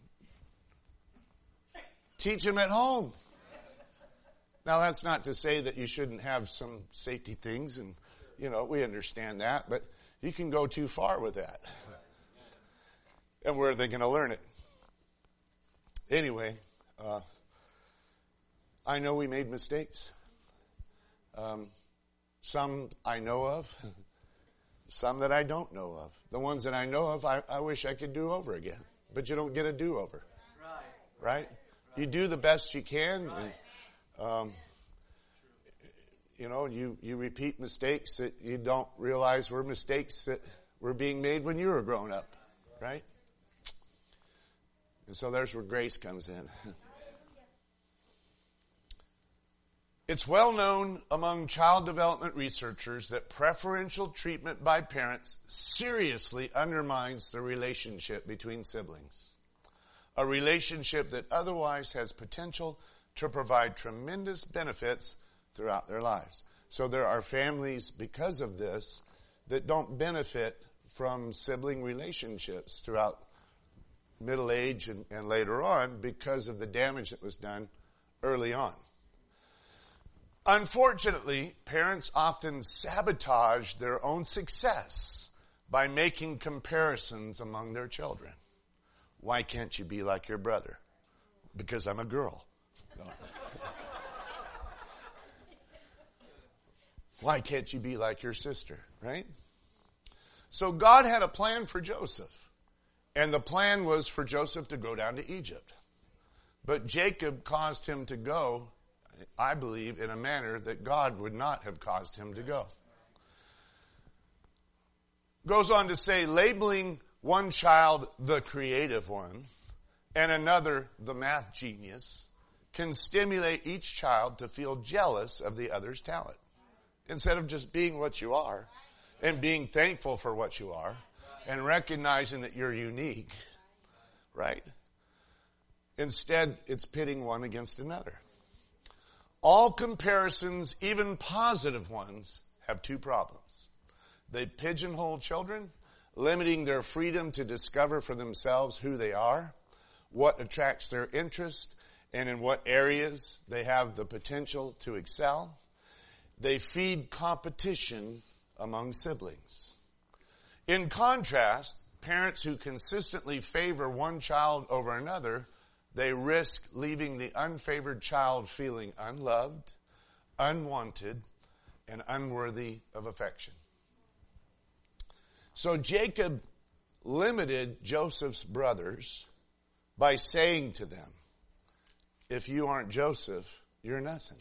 teach them at home. Now, that's not to say that you shouldn't have some safety things, and, you know, we understand that, but you can go too far with that. And where are they going to learn it? Anyway, uh, I know we made mistakes. Um, Some I know of, some that I don't know of. The ones that I know of, I, I wish I could do over again. But you don't get a do-over. Right? right? You do the best you can. Right. And, um, you know, you, you repeat mistakes that you don't realize were mistakes that were being made when you were growing up, right? And so there's where grace comes in. It's well known among child development researchers that preferential treatment by parents seriously undermines the relationship between siblings. A relationship that otherwise has potential to provide tremendous benefits throughout their lives. So there are families, because of this, that don't benefit from sibling relationships throughout middle age and, and later on because of the damage that was done early on. Unfortunately, parents often sabotage their own success by making comparisons among their children. Why can't you be like your brother? Because I'm a girl. No. Why can't you be like your sister, right? So God had a plan for Joseph. And the plan was for Joseph to go down to Egypt. But Jacob caused him to go, I believe, in a manner that God would not have caused him to go. Goes on to say, labeling one child the creative one and another the math genius can stimulate each child to feel jealous of the other's talent. Instead of just being what you are and being thankful for what you are and recognizing that you're unique, right? Instead, it's pitting one against another. All comparisons, even positive ones, have two problems. They pigeonhole children, limiting their freedom to discover for themselves who they are, what attracts their interest, and in what areas they have the potential to excel. They feed competition among siblings. In contrast, parents who consistently favor one child over another, they risk leaving the unfavored child feeling unloved, unwanted, and unworthy of affection. So Jacob limited Joseph's brothers by saying to them, if you aren't Joseph, you're nothing.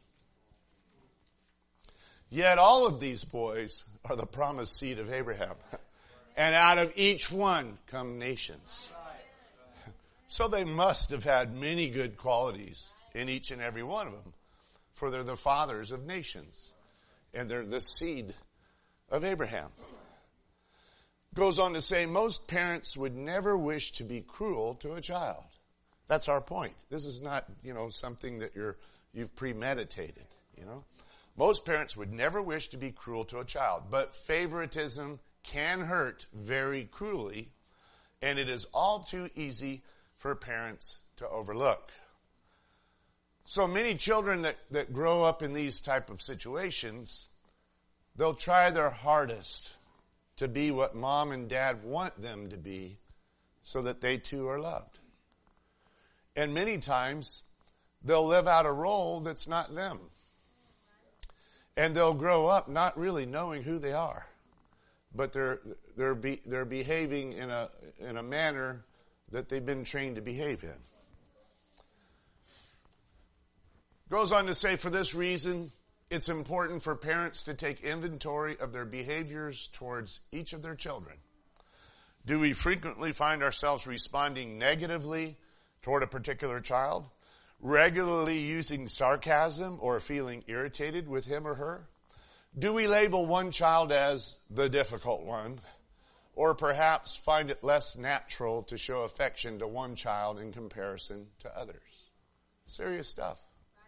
Yet all of these boys are the promised seed of Abraham. And out of each one come nations. So they must have had many good qualities in each and every one of them. For they're the fathers of nations. And they're the seed of Abraham. Goes on to say, most parents would never wish to be cruel to a child. That's our point. This is not, you know, something that you're, you've premeditated, you know. Most parents would never wish to be cruel to a child, but favoritism can hurt very cruelly, and it is all too easy for parents to overlook. So many children that, that grow up in these type of situations, they'll try their hardest to be what mom and dad want them to be so that they too are loved. And many times, they'll live out a role that's not them. And they'll grow up not really knowing who they are. But they're they're be, they're behaving in a in a manner that they've been trained to behave in. Goes on to say, for this reason, it's important for parents to take inventory of their behaviors towards each of their children. Do we frequently find ourselves responding negatively toward a particular child? Regularly using sarcasm or feeling irritated with him or her? Do we label one child as the difficult one? Or perhaps find it less natural to show affection to one child in comparison to others? Serious stuff.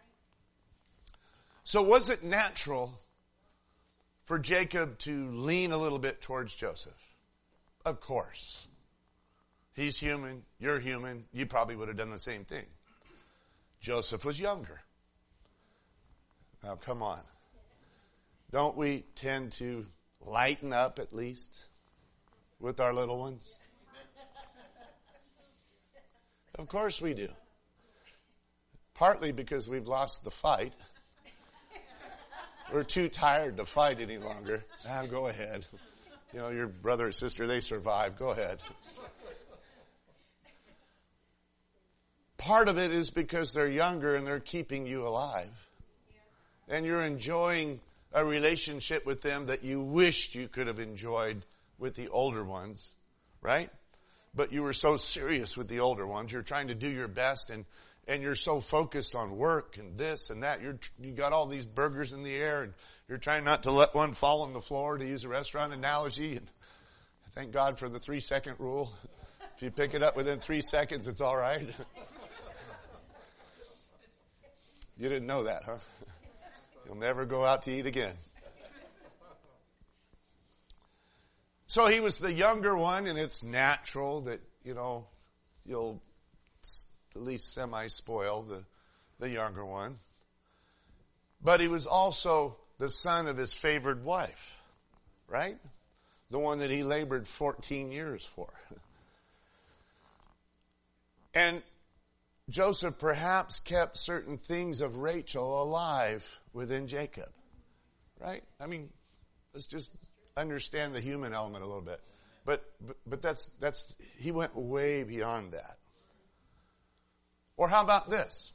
So was it natural for Jacob to lean a little bit towards Joseph? Of course. He's human, you're human, you probably would have done the same thing. Joseph was younger. Now, come on. Don't we tend to lighten up at least with our little ones? Of course we do. Partly because we've lost the fight. We're too tired to fight any longer. Ah, go ahead. You know, your brother or sister, they survived. Go ahead. Part of it is because they're younger and they're keeping you alive. And you're enjoying a relationship with them that you wished you could have enjoyed with the older ones, right? But you were so serious with the older ones. You're trying to do your best, and, and you're so focused on work and this and that. You're, you got all these burgers in the air, and you're trying not to let one fall on the floor, to use a restaurant analogy. And thank God for the three second rule. If you pick it up within three seconds, it's all right. You didn't know that, huh? You'll never go out to eat again. So he was the younger one, and it's natural that, you know, you'll at least semi-spoil the, the younger one. But he was also the son of his favored wife, right? The one that he labored fourteen years for. And Joseph perhaps kept certain things of Rachel alive within Jacob, right? I mean, let's just understand the human element a little bit. But, but, but that's, that's, he went way beyond that. Or how about this?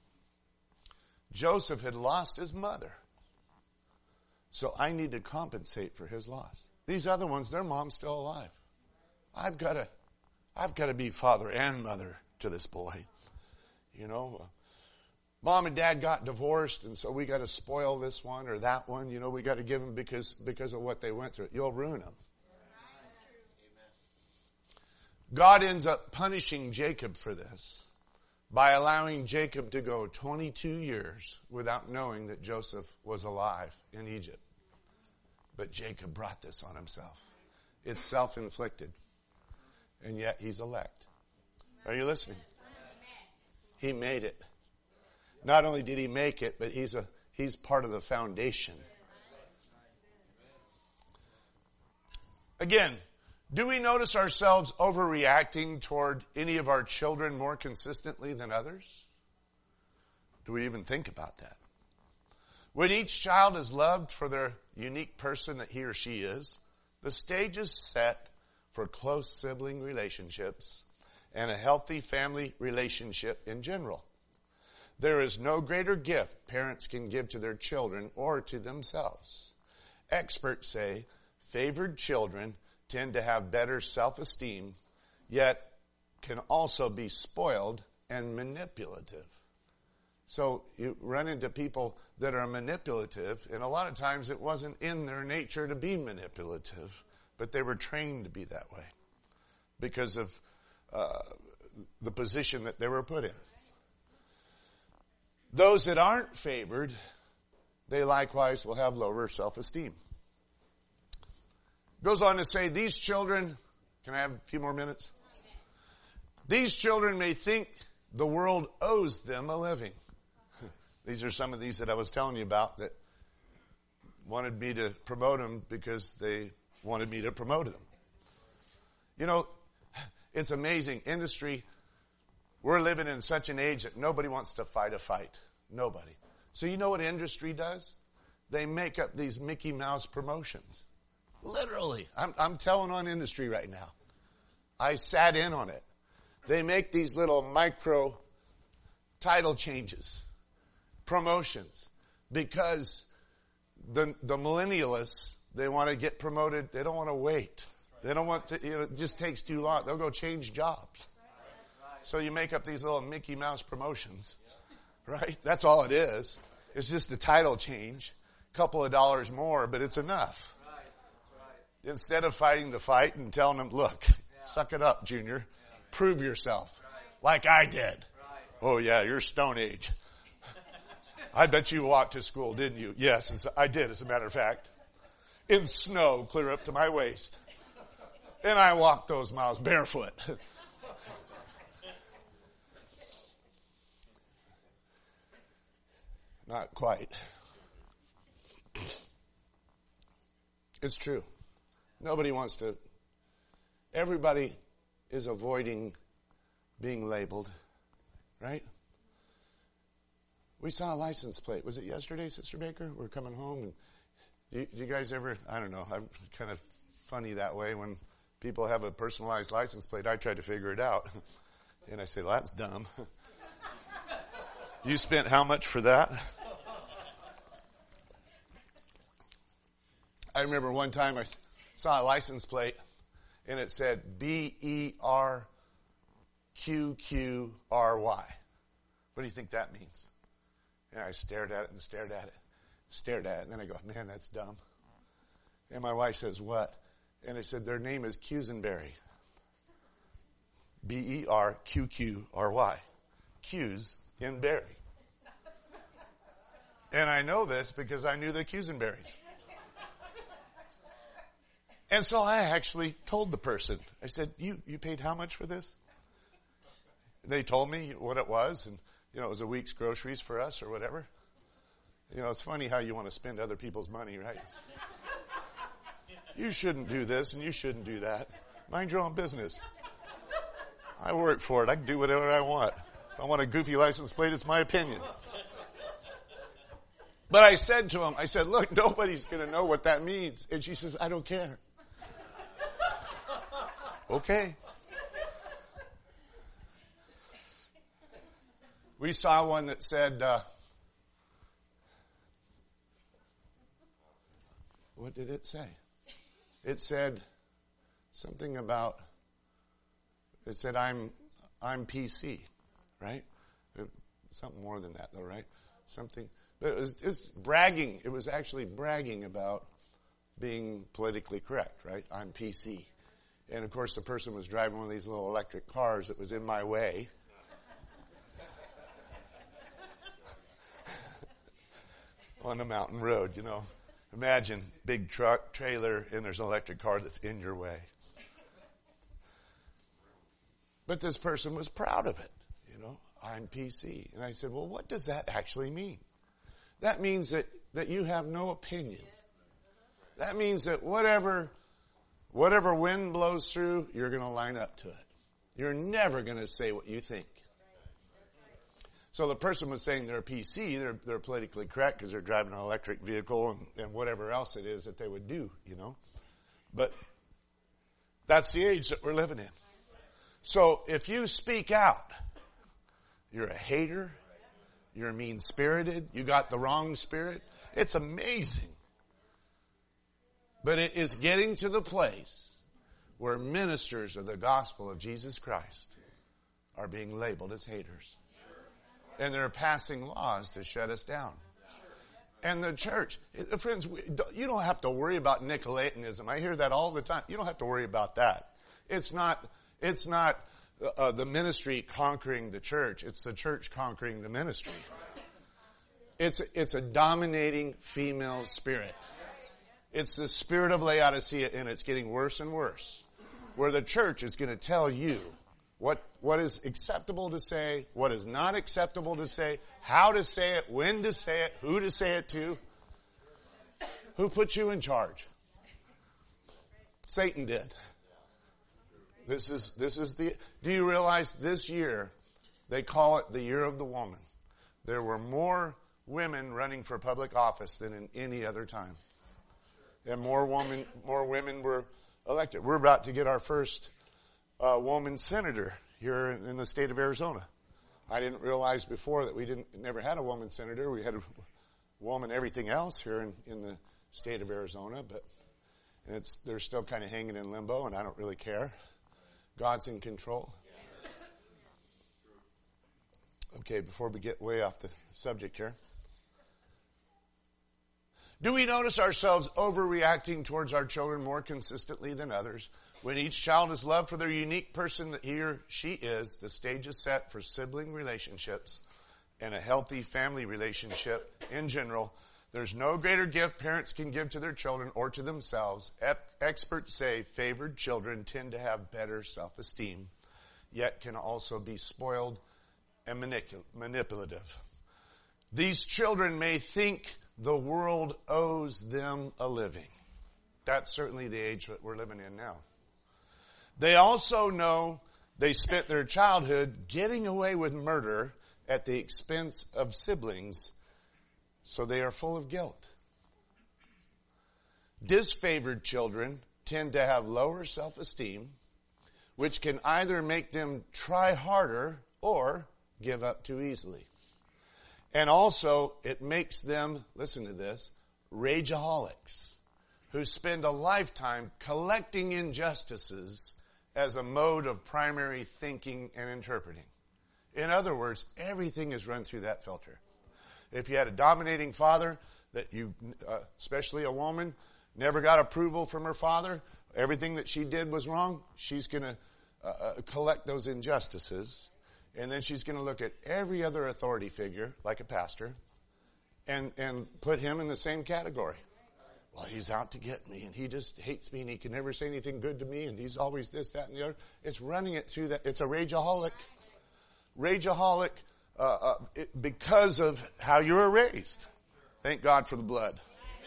Joseph had lost his mother. So I need to compensate for his loss. These other ones, their mom's still alive. I've got to, I've got to be father and mother to this boy. You know, mom and dad got divorced, and so we got to spoil this one or that one. You know, we got to give them because, because of what they went through. You'll ruin them. God ends up punishing Jacob for this by allowing Jacob to go twenty-two years without knowing that Joseph was alive in Egypt. But Jacob brought this on himself. It's self-inflicted. And yet he's elect. Are you listening? He made it. Not only did he make it, but he's a he's part of the foundation. Again, do we notice ourselves overreacting toward any of our children more consistently than others? Do we even think about that? When each child is loved for their unique person that he or she is, the stage is set for close sibling relationships and a healthy family relationship in general. There is no greater gift parents can give to their children or to themselves. Experts say favored children tend to have better self-esteem, yet can also be spoiled and manipulative. So you run into people that are manipulative, and a lot of times it wasn't in their nature to be manipulative, but they were trained to be that way because of uh, the position that they were put in. Those that aren't favored, they likewise will have lower self-esteem. Goes on to say, these children, can I have a few more minutes? These children may think the world owes them a living. These are some of these that I was telling you about that wanted me to promote them because they wanted me to promote them. You know, it's amazing. Industry, we're living in such an age that nobody wants to fight a fight. Nobody. So you know what industry does? They make up these Mickey Mouse promotions. Literally. I'm, I'm telling on industry right now. I sat in on it. They make these little micro title changes, promotions, because the, the millennialists, they want to get promoted. They don't want to wait. They don't want to, you know, it just takes too long. They'll go change jobs. So you make up these little Mickey Mouse promotions, right? That's all it is. It's just a title change, a couple of dollars more, but it's enough. Instead of fighting the fight and telling them, look, suck it up, Junior. Prove yourself. Like I did. Oh, yeah, you're Stone Age. I bet you walked to school, didn't you? Yes, I did, as a matter of fact. In snow, clear up to my waist. And I walked those miles barefoot. Not quite. It's true. Nobody wants to. Everybody is avoiding being labeled, right? We saw a license plate. Was it yesterday, Sister Baker? We were coming home, and do you, do you guys ever? I don't know. I'm kind of funny that way when people have a personalized license plate. I try to figure it out, and I say, well, "That's dumb." You spent how much for that? I remember one time I saw a license plate, and it said B E R Q Q R Y. What do you think that means? And I stared at it and stared at it, stared at it, and then I go, man, that's dumb. And my wife says, what? And I said, their name is Quisenberry. B E R Q Q R Y. Q's in berry. And I know this because I knew the Quisenberries. And so I actually told the person, I said, you, you paid how much for this? They told me what it was, and, you know, it was a week's groceries for us or whatever. You know, it's funny how you want to spend other people's money, right? You shouldn't do this and you shouldn't do that. Mind your own business. I work for it. I can do whatever I want. If I want a goofy license plate, it's my opinion. But I said to him, I said, look, nobody's going to know what that means. And she says, I don't care. Okay. We saw one that said, uh, what did it say? It said something about, it said, I'm, I'm P C, right? It, something more than that though, right? Something, but it was just bragging. It was actually bragging about being politically correct, right? I'm P C. And of course the person was driving one of these little electric cars that was in my way. On a mountain road, you know. Imagine, big truck, trailer, and there's an electric car that's in your way. But this person was proud of it, you know. I'm P C. And I said, well, what does that actually mean? That means that, that you have no opinion. That means that whatever, whatever wind blows through, you're going to line up to it. You're never going to say what you think. So the person was saying they're P C, they're, they're politically correct because they're driving an electric vehicle and, and whatever else it is that they would do, you know. But that's the age that we're living in. So if you speak out, you're a hater, you're mean-spirited, you got the wrong spirit. It's amazing. But it is getting to the place where ministers of the gospel of Jesus Christ are being labeled as haters. And they're passing laws to shut us down. And the church, friends, you don't have to worry about Nicolaitanism. I hear that all the time. You don't have to worry about that. It's not, it's not uh, the ministry conquering the church. It's the church conquering the ministry. It's, it's a dominating female spirit. It's the spirit of Laodicea, and it's getting worse and worse. Where the church is going to tell you What, what is acceptable to say, what is not acceptable to say, how to say it, when to say it, who to say it to. Who put you in charge? Satan did. This is, this is the, do you realize this year, they call it the year of the woman. There were more women running for public office than in any other time. And more women, more women were elected. We're about to get our first Uh, woman senator here in the state of Arizona. I didn't realize before that we didn't never had a woman senator. We had a woman everything else here in, in the state of Arizona, but it's they're still kind of hanging in limbo, and I don't really care. God's in control. Okay, before we get way off the subject here. Do we notice ourselves overreacting towards our children more consistently than others? When each child is loved for their unique person that he or she is, the stage is set for sibling relationships and a healthy family relationship in general. There's no greater gift parents can give to their children or to themselves. Experts say favored children tend to have better self-esteem, yet can also be spoiled and manipul- manipulative. These children may think the world owes them a living. That's certainly the age that we're living in now. They also know they spent their childhood getting away with murder at the expense of siblings, so they are full of guilt. Disfavored children tend to have lower self-esteem, which can either make them try harder or give up too easily. And also, it makes them, listen to this, rageaholics. who spend a lifetime collecting injustices as a mode of primary thinking and interpreting. In other words, everything is run through that filter. If you had a dominating father that you, uh, especially a woman, never got approval from her father, everything that she did was wrong, she's going to uh, uh, collect those injustices, and then she's going to look at every other authority figure, like a pastor, and, and put him in the same category. Well, he's out to get me, and he just hates me, and he can never say anything good to me, and he's always this, that, and the other. It's running it through that. It's a rageaholic. Rageaholic uh, uh, it, because of how you were raised. Thank God for the blood.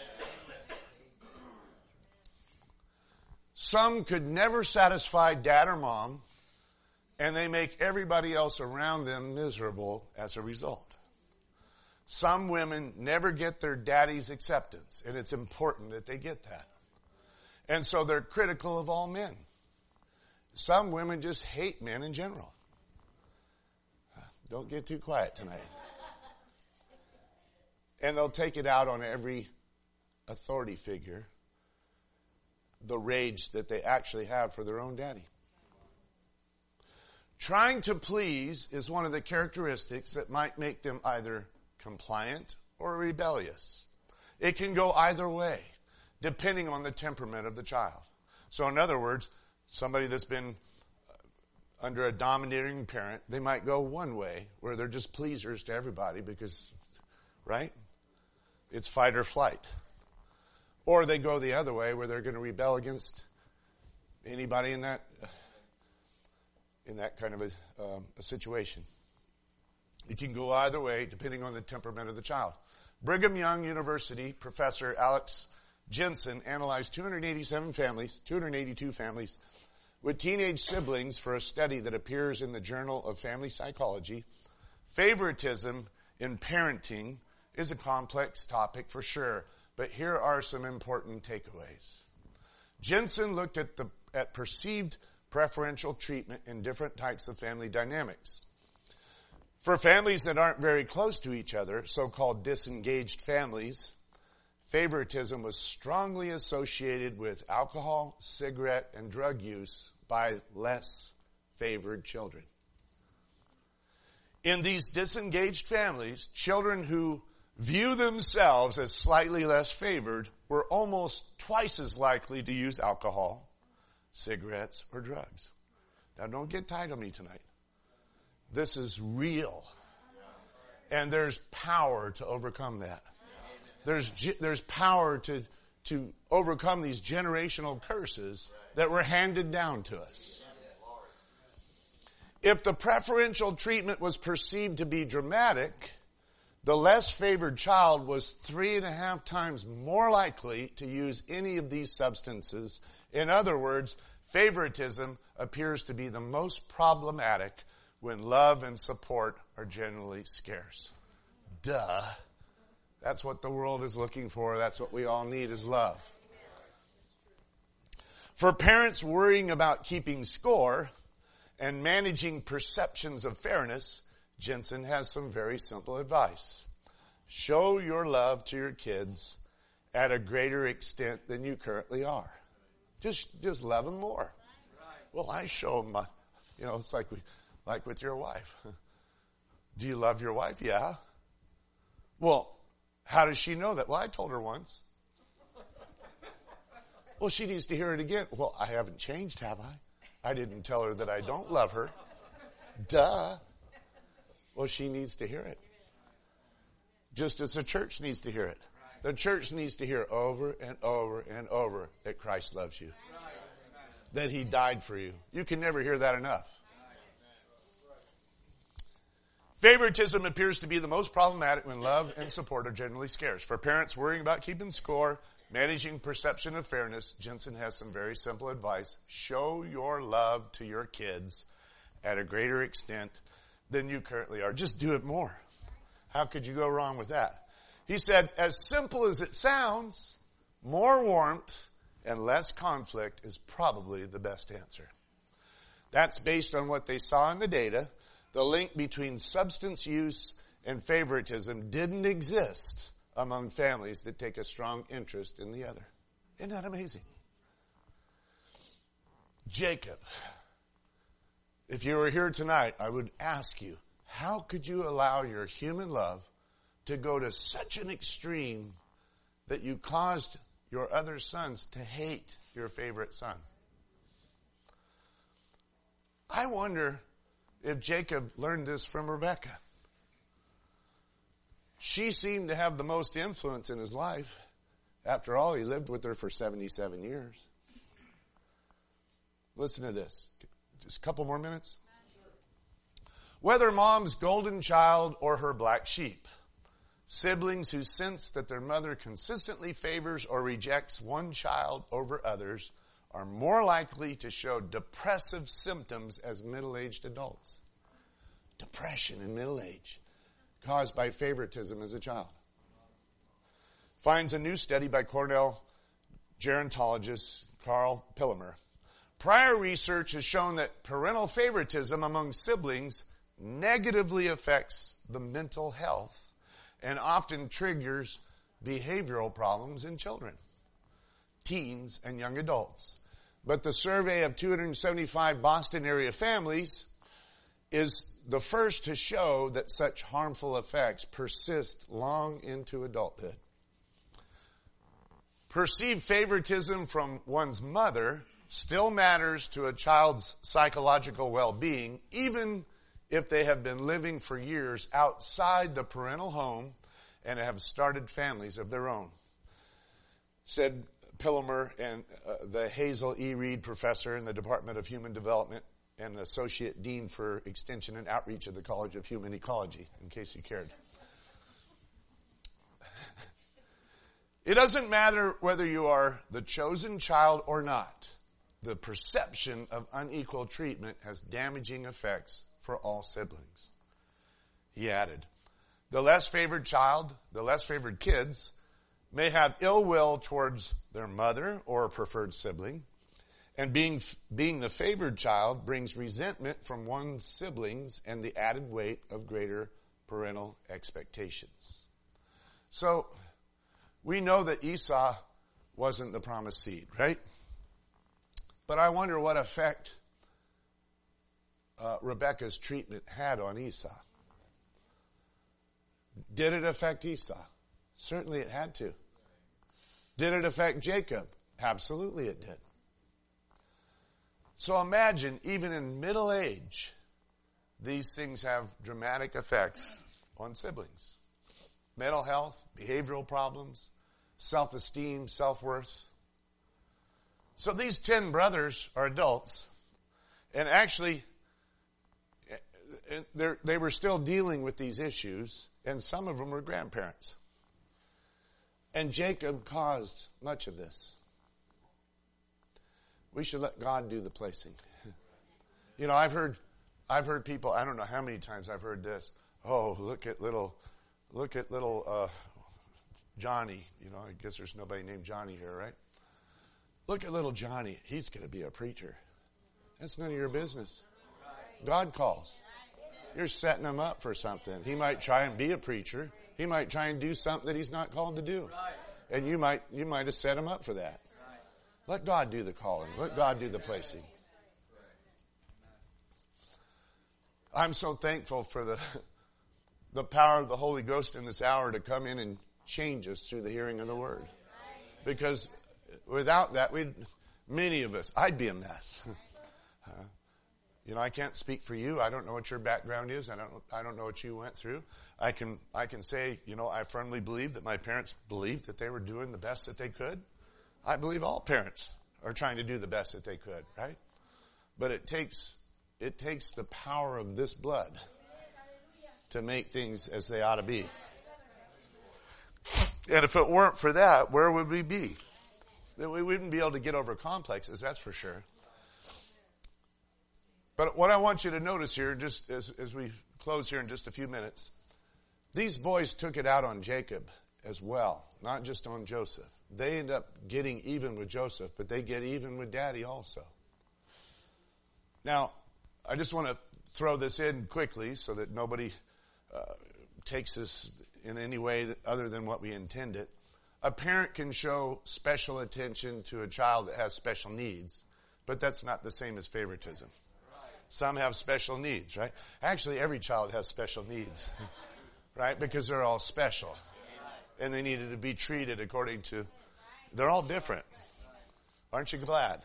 Some could never satisfy dad or mom, and they make everybody else around them miserable as a result. Some women never get their daddy's acceptance, and it's important that they get that. And so they're critical of all men. Some women just hate men in general. Don't get too quiet tonight. And they'll take it out on every authority figure, the rage that they actually have for their own daddy. Trying to please is one of the characteristics that might make them either compliant or rebellious. It can go either way, depending on the temperament of the child. So in other words, somebody that's been under a domineering parent, they might go one way, where they're just pleasers to everybody because, right? It's fight or flight. Or they go the other way, where they're going to rebel against anybody in that in that kind of a, um, a situation. It can go either way, depending on the temperament of the child. Brigham Young University professor Alex Jensen analyzed two hundred eighty-seven families, two hundred eighty-two families, with teenage siblings for a study that appears in the Journal of Family Psychology. Favoritism in parenting is a complex topic for sure, but here are some important takeaways. Jensen looked at the at perceived preferential treatment in different types of family dynamics. For families that aren't very close to each other, so-called disengaged families, favoritism was strongly associated with alcohol, cigarette, and drug use by less favored children. In these disengaged families, children who view themselves as slightly less favored were almost twice as likely to use alcohol, cigarettes, or drugs. Now, don't get tight on me tonight. This is real. And there's power to overcome that. There's there's power to, to overcome these generational curses that were handed down to us. If the preferential treatment was perceived to be dramatic, the less favored child was three and a half times more likely to use any of these substances. In other words, favoritism appears to be the most problematic when love and support are generally scarce. Duh. That's what the world is looking for. That's what we all need is love. For parents worrying about keeping score and managing perceptions of fairness, Jensen has some very simple advice. Show your love to your kids at a greater extent than you currently are. Just, just love them more. Well, I show them my, you know, it's like we, like with your wife. Do you love your wife? Yeah. Well, how does she know that? Well, I told her once. Well, she needs to hear it again. Well, I haven't changed, have I? I didn't tell her that I don't love her. Duh. Well, she needs to hear it. Just as the church needs to hear it. The church needs to hear over and over and over that Christ loves you. That He died for you. You can never hear that enough. Favoritism appears to be the most problematic when love and support are generally scarce. For parents worrying about keeping score, managing perception of fairness, Jensen has some very simple advice. Show your love to your kids at a greater extent than you currently are. Just do it more. How could you go wrong with that? He said, as simple as it sounds, more warmth and less conflict is probably the best answer. That's based on what they saw in the data. The link between substance use and favoritism didn't exist among families that take a strong interest in the other. Isn't that amazing? Jacob. If you were here tonight, I would ask you, how could you allow your human love to go to such an extreme that you caused your other sons to hate your favorite son? I wonder if Jacob learned this from Rebekah. She seemed to have the most influence in his life. After all, he lived with her for seventy-seven years. Listen to this. Just a couple more minutes. Whether mom's golden child or her black sheep, siblings who sense that their mother consistently favors or rejects one child over others are more likely to show depressive symptoms as middle-aged adults. Depression in middle age caused by favoritism as a child. Finds a new study by Cornell gerontologist Carl Pillemer. Prior research has shown that parental favoritism among siblings negatively affects the mental health and often triggers behavioral problems in children, teens, and young adults. But the survey of two hundred seventy-five Boston area families is the first to show that such harmful effects persist long into adulthood. Perceived favoritism from one's mother still matters to a child's psychological well-being, even if they have been living for years outside the parental home and have started families of their own. Said Pillemer, and uh, the Hazel E. Reed professor in the Department of Human Development and Associate Dean for Extension and Outreach of the College of Human Ecology, in case you cared. It doesn't matter whether you are the chosen child or not. The perception of unequal treatment has damaging effects for all siblings. He added, the less favored child, the less favored kids, may have ill will towards their mother or a preferred sibling, and being being the favored child brings resentment from one's siblings and the added weight of greater parental expectations. So, we know that Esau wasn't the promised seed, right? But I wonder what effect uh, Rebekah's treatment had on Esau. Did it affect Esau? Certainly it had to. Did it affect Jacob? Absolutely it did. So imagine, even in middle age, these things have dramatic effects on siblings. Mental health, behavioral problems, self-esteem, self-worth. So these ten brothers are adults, and actually they were still dealing with these issues, and some of them were grandparents. And Jacob caused much of this. We should let God do the placing. You know, I've heard, I've heard people, I don't know how many times I've heard this. Oh, look at little, look at little uh, Johnny. You know, I guess there's nobody named Johnny here, right? Look at little Johnny. He's going to be a preacher. That's none of your business. God calls. You're setting him up for something. He might try and be a preacher. He might try and do something that he's not called to do. And you might, you might have set him up for that. Let God do the calling. Let God do the placing. I'm so thankful for the, the power of the Holy Ghost in this hour to come in and change us through the hearing of the Word. Because without that, we'd, many of us, I'd be a mess. uh, you know, I can't speak for you. I don't know what your background is. I don't, I don't know what you went through. I can, I can say, you know, I firmly believe that my parents believed that they were doing the best that they could. I believe all parents are trying to do the best that they could, right? But it takes, it takes the power of this blood to make things as they ought to be. And if it weren't for that, where would we be? That we wouldn't be able to get over complexes, that's for sure. But what I want you to notice here, just as, as we close here in just a few minutes, these boys took it out on Jacob as well, not just on Joseph. They end up getting even with Joseph, but they get even with Daddy also. Now, I just want to throw this in quickly so that nobody uh, takes this in any way that, other than what we intend it. a parent can show special attention to a child that has special needs, but that's not the same as favoritism. Some have special needs, right? Actually, every child has special needs, right? Because they're all special. And they needed to be treated according to, they're all different. Aren't you glad?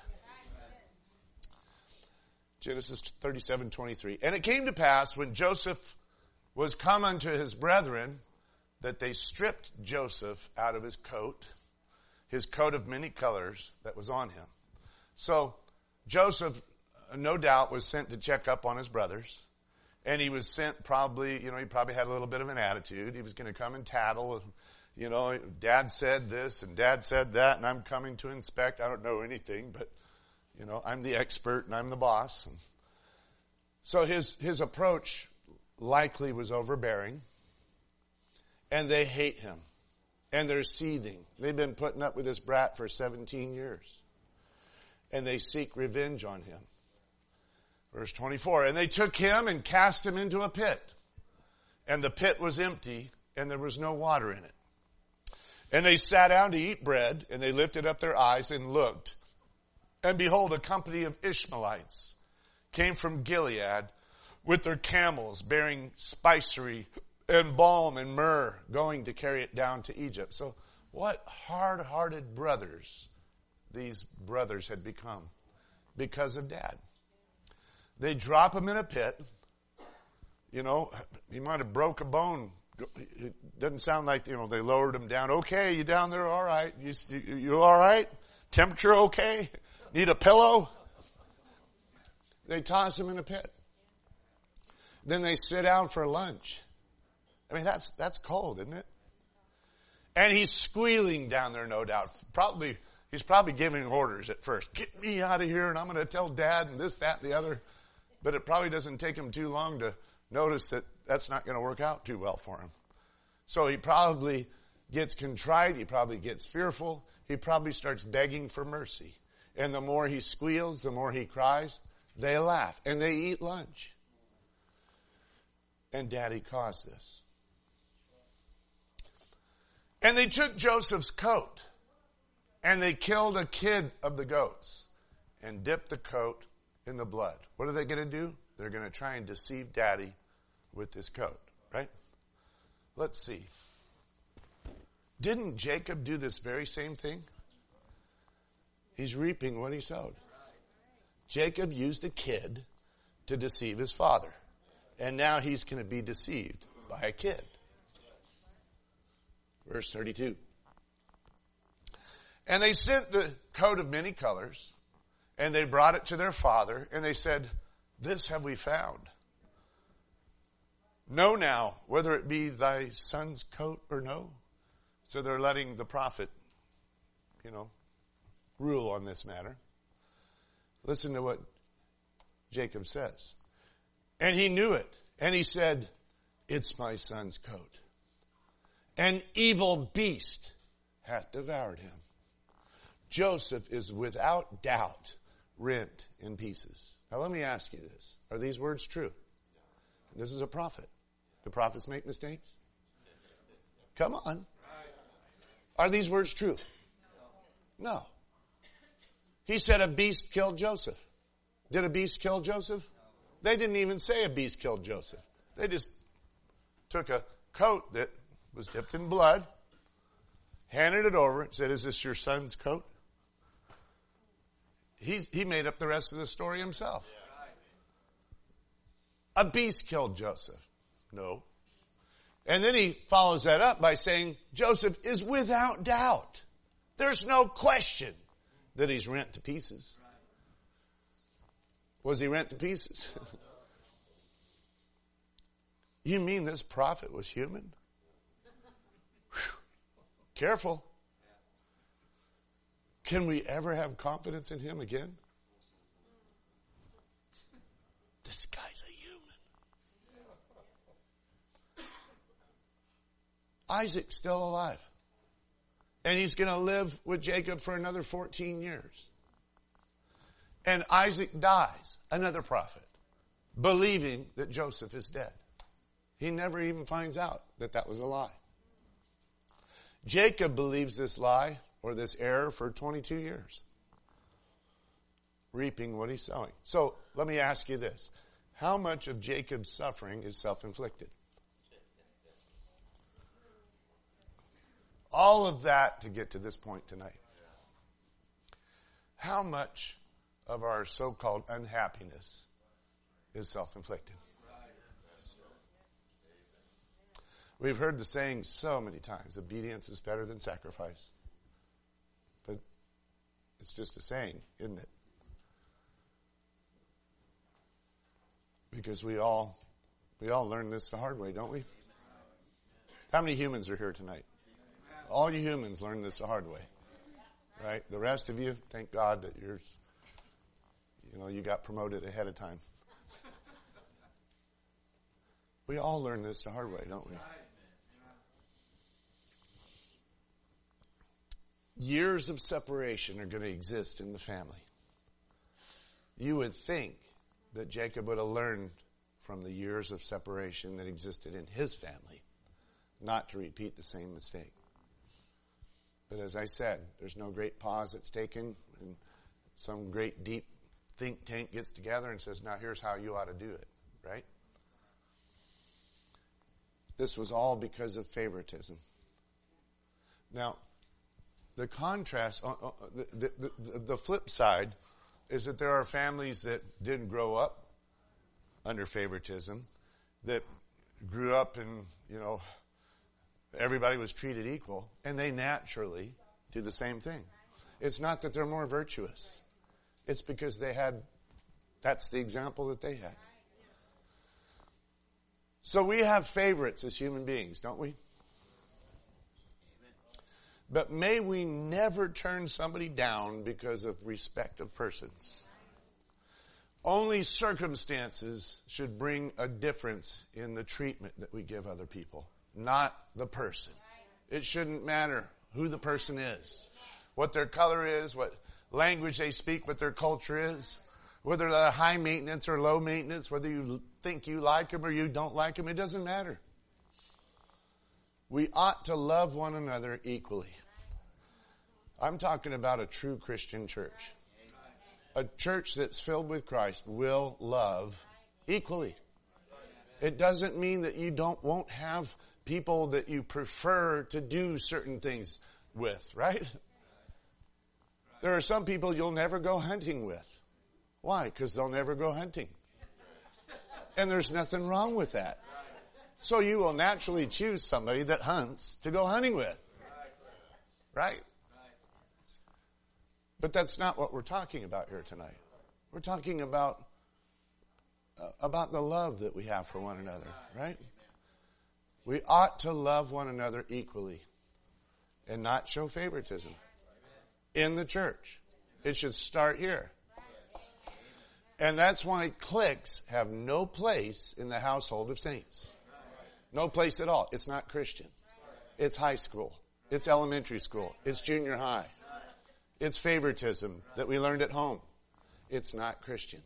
Genesis thirty-seven twenty-three. And it came to pass when Joseph was come unto his brethren that they stripped Joseph out of his coat, his coat of many colors that was on him. So Joseph, no doubt, was sent to check up on his brothers. And he was sent probably, you know, he probably had a little bit of an attitude. He was going to come and tattle. And, you know, Dad said this and Dad said that, and I'm coming to inspect. I don't know anything, but, you know, I'm the expert and I'm the boss. And so his, his approach likely was overbearing. And they hate him. And they're seething. They've been putting up with this brat for seventeen years. And they seek revenge on him. Verse twenty-four, and they took him and cast him into a pit. And the pit was empty, and there was no water in it. And they sat down to eat bread, and they lifted up their eyes and looked. And behold, a company of Ishmaelites came from Gilead with their camels bearing spicery and balm and myrrh, going to carry it down to Egypt. So what hard-hearted brothers these brothers had become because of Dad. They drop him in a pit. You know, he might have broke a bone. It doesn't sound like, you know, they lowered him down. Okay, you down there, all right. You, you, you all right? Temperature okay? Need a pillow? They toss him in a pit. Then they sit down for lunch. I mean, that's that's cold, isn't it? And he's squealing down there, no doubt. Probably, he's probably giving orders at first. Get me out of here, and I'm going to tell Dad and this, that, and the other. But it probably doesn't take him too long to notice that that's not going to work out too well for him. So he probably gets contrite. He probably gets fearful. He probably starts begging for mercy. And the more he squeals, the more he cries, they laugh. And they eat lunch. And Daddy caused this. And they took Joseph's coat, and they killed a kid of the goats, and dipped the coat in the blood. What are they going to do? They're going to try and deceive Daddy with this coat, right? Let's see. Didn't Jacob do this very same thing? He's reaping what he sowed. Jacob used a kid to deceive his father, and now he's going to be deceived by a kid. Verse thirty-two. And they sent the coat of many colors, and they brought it to their father, and they said, this have we found. Know now whether it be thy son's coat or no. So they're letting the prophet, you know, rule on this matter. Listen to what Jacob says. And he knew it, and he said, it's my son's coat. An evil beast hath devoured him. Joseph is without doubt rent in pieces. Now let me ask you this. Are these words true? This is a prophet. Do prophets make mistakes? Come on. Are these words true? No. He said a beast killed Joseph. Did a beast kill Joseph? They didn't even say a beast killed Joseph. They just took a coat that was dipped in blood, handed it over, and said, is this your son's coat? He, he made up the rest of the story himself. A beast killed Joseph. No. And then he follows that up by saying, Joseph is without doubt. There's no question that he's rent to pieces. Was he rent to pieces? You mean this prophet was human? Whew. Careful. Can we ever have confidence in him again? This guy's a human. Isaac's still alive. And he's going to live with Jacob for another fourteen years. And Isaac dies, another prophet, believing that Joseph is dead. He never even finds out that that was a lie. Jacob believes this lie or this error for twenty-two years, reaping what he's sowing. So let me ask you this. How much of Jacob's suffering is self-inflicted? All of that to get to this point tonight. How much of our so-called unhappiness is self-inflicted? We've heard the saying so many times, obedience is better than sacrifice. But it's just a saying, isn't it? Because we all we all learn this the hard way, don't we? How many humans are here tonight? All you humans learn this the hard way. Right? The rest of you, thank God that you're, you know, you got promoted ahead of time. We all learn this the hard way, don't we? Years of separation are going to exist in the family. You would think that Jacob would have learned from the years of separation that existed in his family not to repeat the same mistake. But as I said, there's no great pause that's taken, and some great deep think tank gets together and says, now here's how you ought to do it, right? This was all because of favoritism. Now, the contrast, uh, uh, the, the, the, the flip side is that there are families that didn't grow up under favoritism, that grew up in, you know, everybody was treated equal, and they naturally do the same thing. It's not that they're more virtuous. It's because they had, that's the example that they had. So we have favorites as human beings, don't we? But may we never turn somebody down because of respect of persons. Only circumstances should bring a difference in the treatment that we give other people, not the person. It shouldn't matter who the person is, what their color is, what language they speak, what their culture is, whether they're high maintenance or low maintenance, whether you think you like them or you don't like them, it doesn't matter. We ought to love one another equally. I'm talking about a true Christian church. A church that's filled with Christ will love equally. It doesn't mean that you don't won't have people that you prefer to do certain things with, right? There are some people you'll never go hunting with. Why? Because they'll never go hunting. And there's nothing wrong with that. So you will naturally choose somebody that hunts to go hunting with. Right? But that's not what we're talking about here tonight. We're talking about uh, about the love that we have for one another, right? We ought to love one another equally and not show favoritism in the church. It should start here. And that's why cliques have no place in the household of saints. No place at all. It's not Christian. It's high school. It's elementary school. It's junior high. It's favoritism that we learned at home. It's not Christian.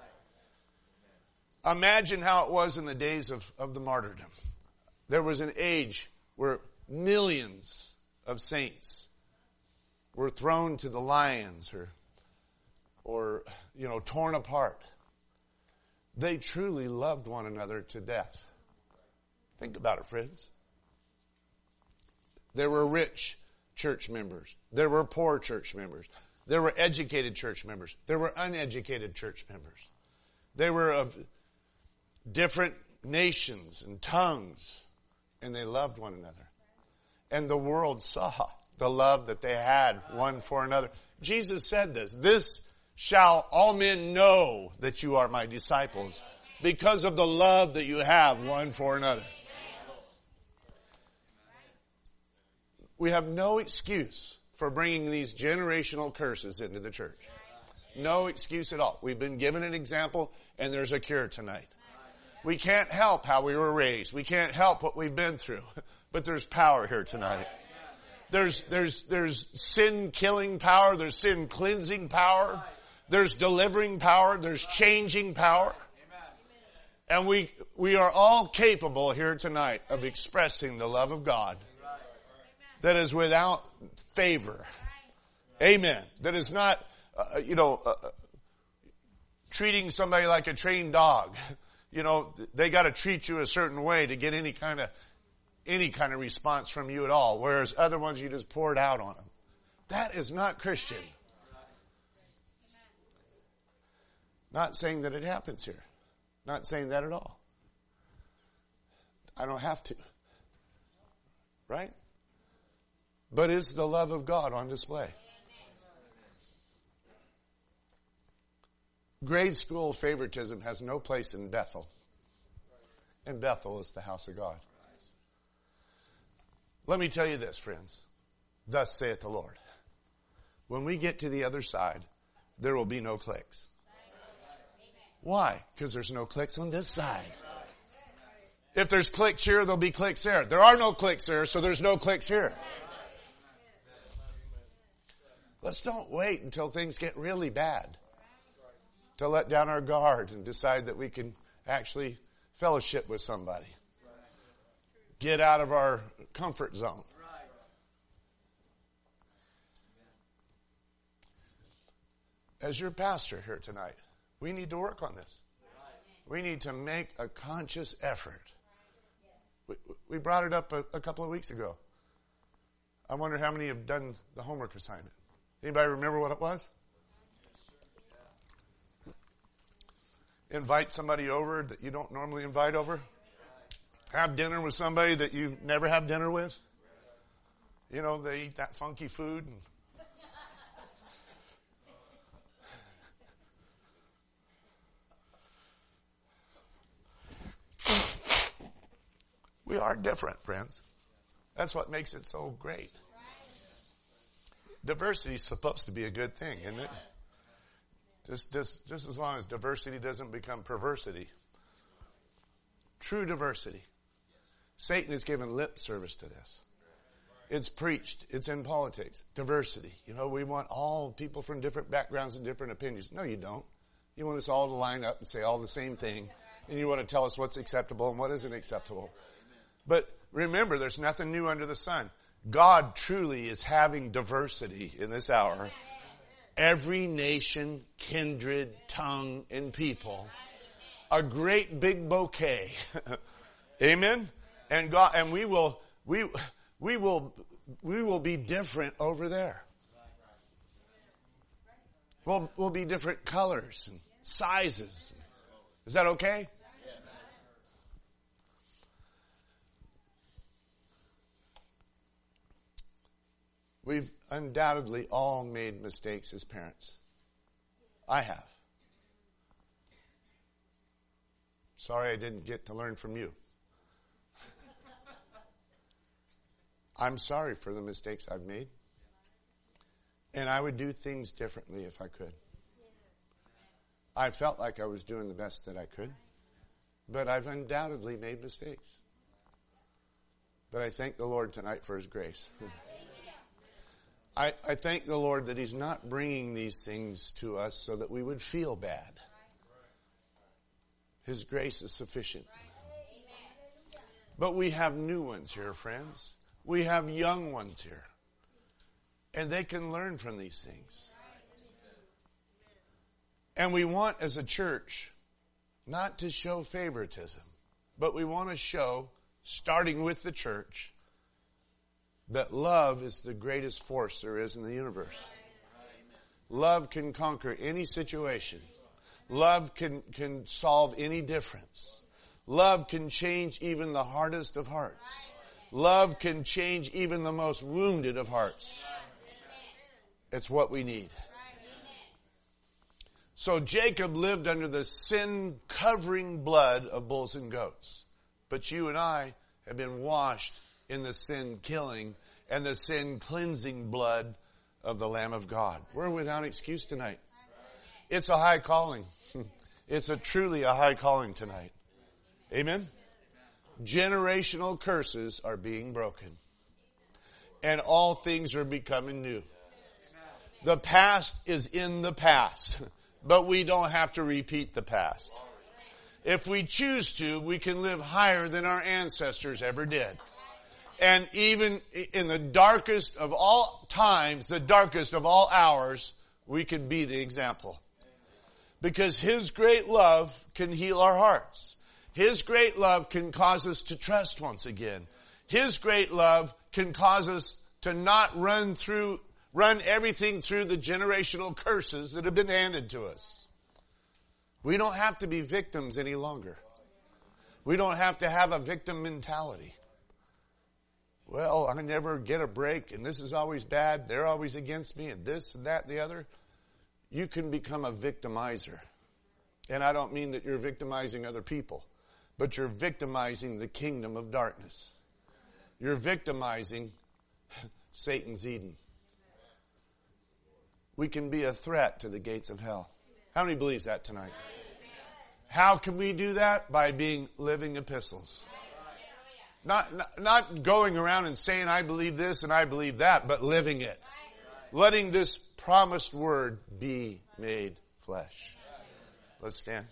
Imagine how it was in the days of, of the martyrdom. There was an age where millions of saints were thrown to the lions or, or, you know, torn apart. They truly loved one another to death. Think about it, friends. There were rich church members. There were poor church members. There were educated church members. There were uneducated church members. They were of different nations and tongues, and they loved one another. And the world saw the love that they had one for another. Jesus said this, "This shall all men know that you are my disciples, because of the love that you have one for another." We have no excuse for bringing these generational curses into the church. No excuse at all. We've been given an example, and there's a cure tonight. We can't help how we were raised. We can't help what we've been through. But there's power here tonight. There's, there's, there's sin killing power. There's sin cleansing power. There's delivering power. There's changing power. And we, we are all capable here tonight of expressing the love of God that is without favor. Amen. That is not, uh, you know, uh, treating somebody like a trained dog. You know, they got to treat you a certain way to get any kind of any kind of response from you at all. Whereas other ones, you just pour it out on them. That is not Christian. Not saying that it happens here. Not saying that at all. I don't have to. Right? But is the love of God on display? Grade school favoritism has no place in Bethel. And Bethel is the house of God. Let me tell you this, friends. Thus saith the Lord. When we get to the other side, there will be no cliques. Why? Because there's no cliques on this side. If there's cliques here, there'll be cliques there. There are no cliques there, so there's no cliques here. Let's don't wait until things get really bad to let down our guard and decide that we can actually fellowship with somebody. Get out of our comfort zone. As your pastor here tonight, we need to work on this. We need to make a conscious effort. We, we brought it up a, a couple of weeks ago. I wonder how many have done the homework assignment. Anybody remember what it was? Invite somebody over that you don't normally invite over. Have dinner with somebody that you never have dinner with. You know, they eat that funky food. And we are different, friends. That's what makes it so great. Diversity is supposed to be a good thing, isn't it? Just, just, just as long as diversity doesn't become perversity. True diversity. Satan has given lip service to this. It's preached. It's in politics. Diversity. You know, we want all people from different backgrounds and different opinions. No, you don't. You want us all to line up and say all the same thing. And you want to tell us what's acceptable and what isn't acceptable. But remember, there's nothing new under the sun. God truly is having diversity in this hour. Every nation, kindred, tongue, and people. A great big bouquet. Amen? And God, and we will, we, we will, we will be different over there. We'll, we'll be different colors and sizes. Is that okay? We've undoubtedly all made mistakes as parents. I have. Sorry I didn't get to learn from you. I'm sorry for the mistakes I've made. And I would do things differently if I could. I felt like I was doing the best that I could. But I've undoubtedly made mistakes. But I thank the Lord tonight for His grace. I, I thank the Lord that He's not bringing these things to us so that we would feel bad. His grace is sufficient. But we have new ones here, friends. We have young ones here. And they can learn from these things. And we want, as a church, not to show favoritism, but we want to show, starting with the church, that love is the greatest force there is in the universe. Love can conquer any situation. Love can, can solve any difference. Love can change even the hardest of hearts. Love can change even the most wounded of hearts. It's what we need. So Jacob lived under the sin-covering blood of bulls and goats. But you and I have been washed in the sin-killing and the sin-cleansing blood of the Lamb of God. We're without excuse tonight. It's a high calling. It's a truly a high calling tonight. Amen? Generational curses are being broken. And all things are becoming new. The past is in the past. But we don't have to repeat the past. If we choose to, we can live higher than our ancestors ever did. And even in the darkest of all times, the darkest of all hours, we can be the example. Because His great love can heal our hearts. His great love can cause us to trust once again. His great love can cause us to not run through, run everything through the generational curses that have been handed to us. We don't have to be victims any longer. We don't have to have a victim mentality. Well, I never get a break, and this is always bad. They're always against me, and this and that and the other. You can become a victimizer. And I don't mean that you're victimizing other people, but you're victimizing the kingdom of darkness. You're victimizing Satan's Eden. We can be a threat to the gates of hell. How many believes that tonight? How can we do that? By being living epistles. Not, not, not going around and saying, I believe this and I believe that, but living it. Letting this promised word be made flesh. Let's stand.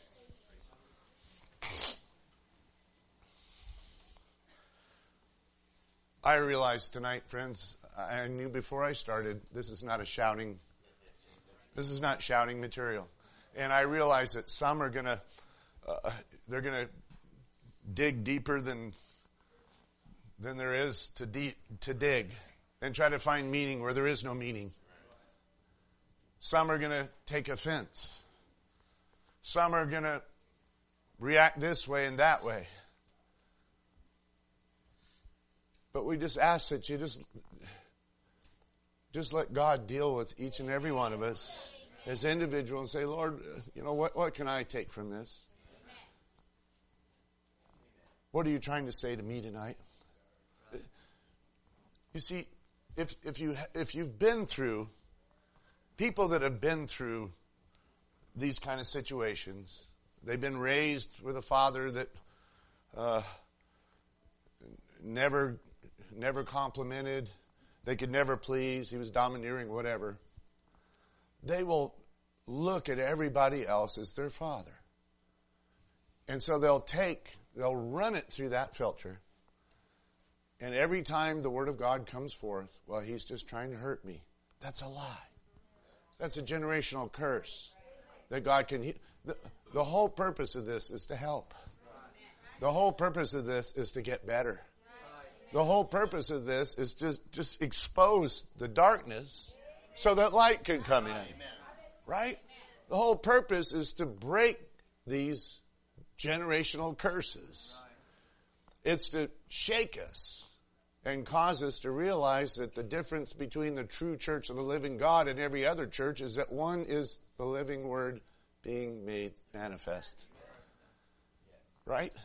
I realized tonight, friends, I knew before I started, this is not a shouting, this is not shouting material. And I realized that some are going to, uh, they're going to dig deeper than than there is to deep, to dig and try to find meaning where there is no meaning. Some are going to take offense. Some are going to react this way and that way. But we just ask that you just, just let God deal with each and every one of us as individuals and say, Lord, you know, what, what can I take from this? What are you trying to say to me tonight? You see, if if you if you've been through, people that have been through these kind of situations, they've been raised with a father that uh, never never complimented, they could never please, he was domineering, whatever. They will look at everybody else as their father, and so they'll take they'll run it through that filter. And every time the Word of God comes forth, well, he's just trying to hurt me. That's a lie. That's a generational curse that God can heal. The, the whole purpose of this is to help. The whole purpose of this is to get better. The whole purpose of this is to just expose the darkness so that light can come in. Right? The whole purpose is to break these generational curses. It's to shake us and cause us to realize that the difference between the true church of the living God and every other church is that one is the living word being made manifest. Right?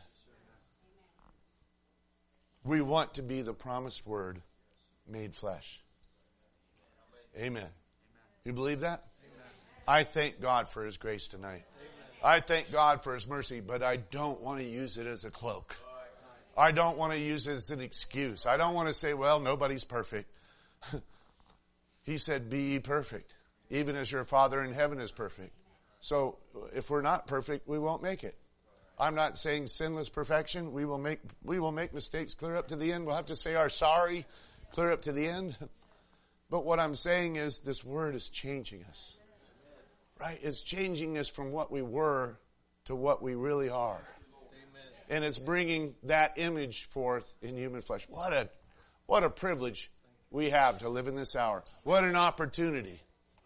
We want to be the promised word made flesh. Amen. You believe that? I thank God for His grace tonight. I thank God for His mercy, but I don't want to use it as a cloak. I don't want to use it as an excuse. I don't want to say, well, nobody's perfect. He said, be ye perfect, even as your Father in heaven is perfect. So if we're not perfect, we won't make it. I'm not saying sinless perfection. We will make we will make mistakes clear up to the end. We'll have to say our sorry clear up to the end. But what I'm saying is this word is changing us. Right? It's changing us from what we were to what we really are. And it's bringing that image forth in human flesh. What a, what a privilege we have to live in this hour. What an opportunity.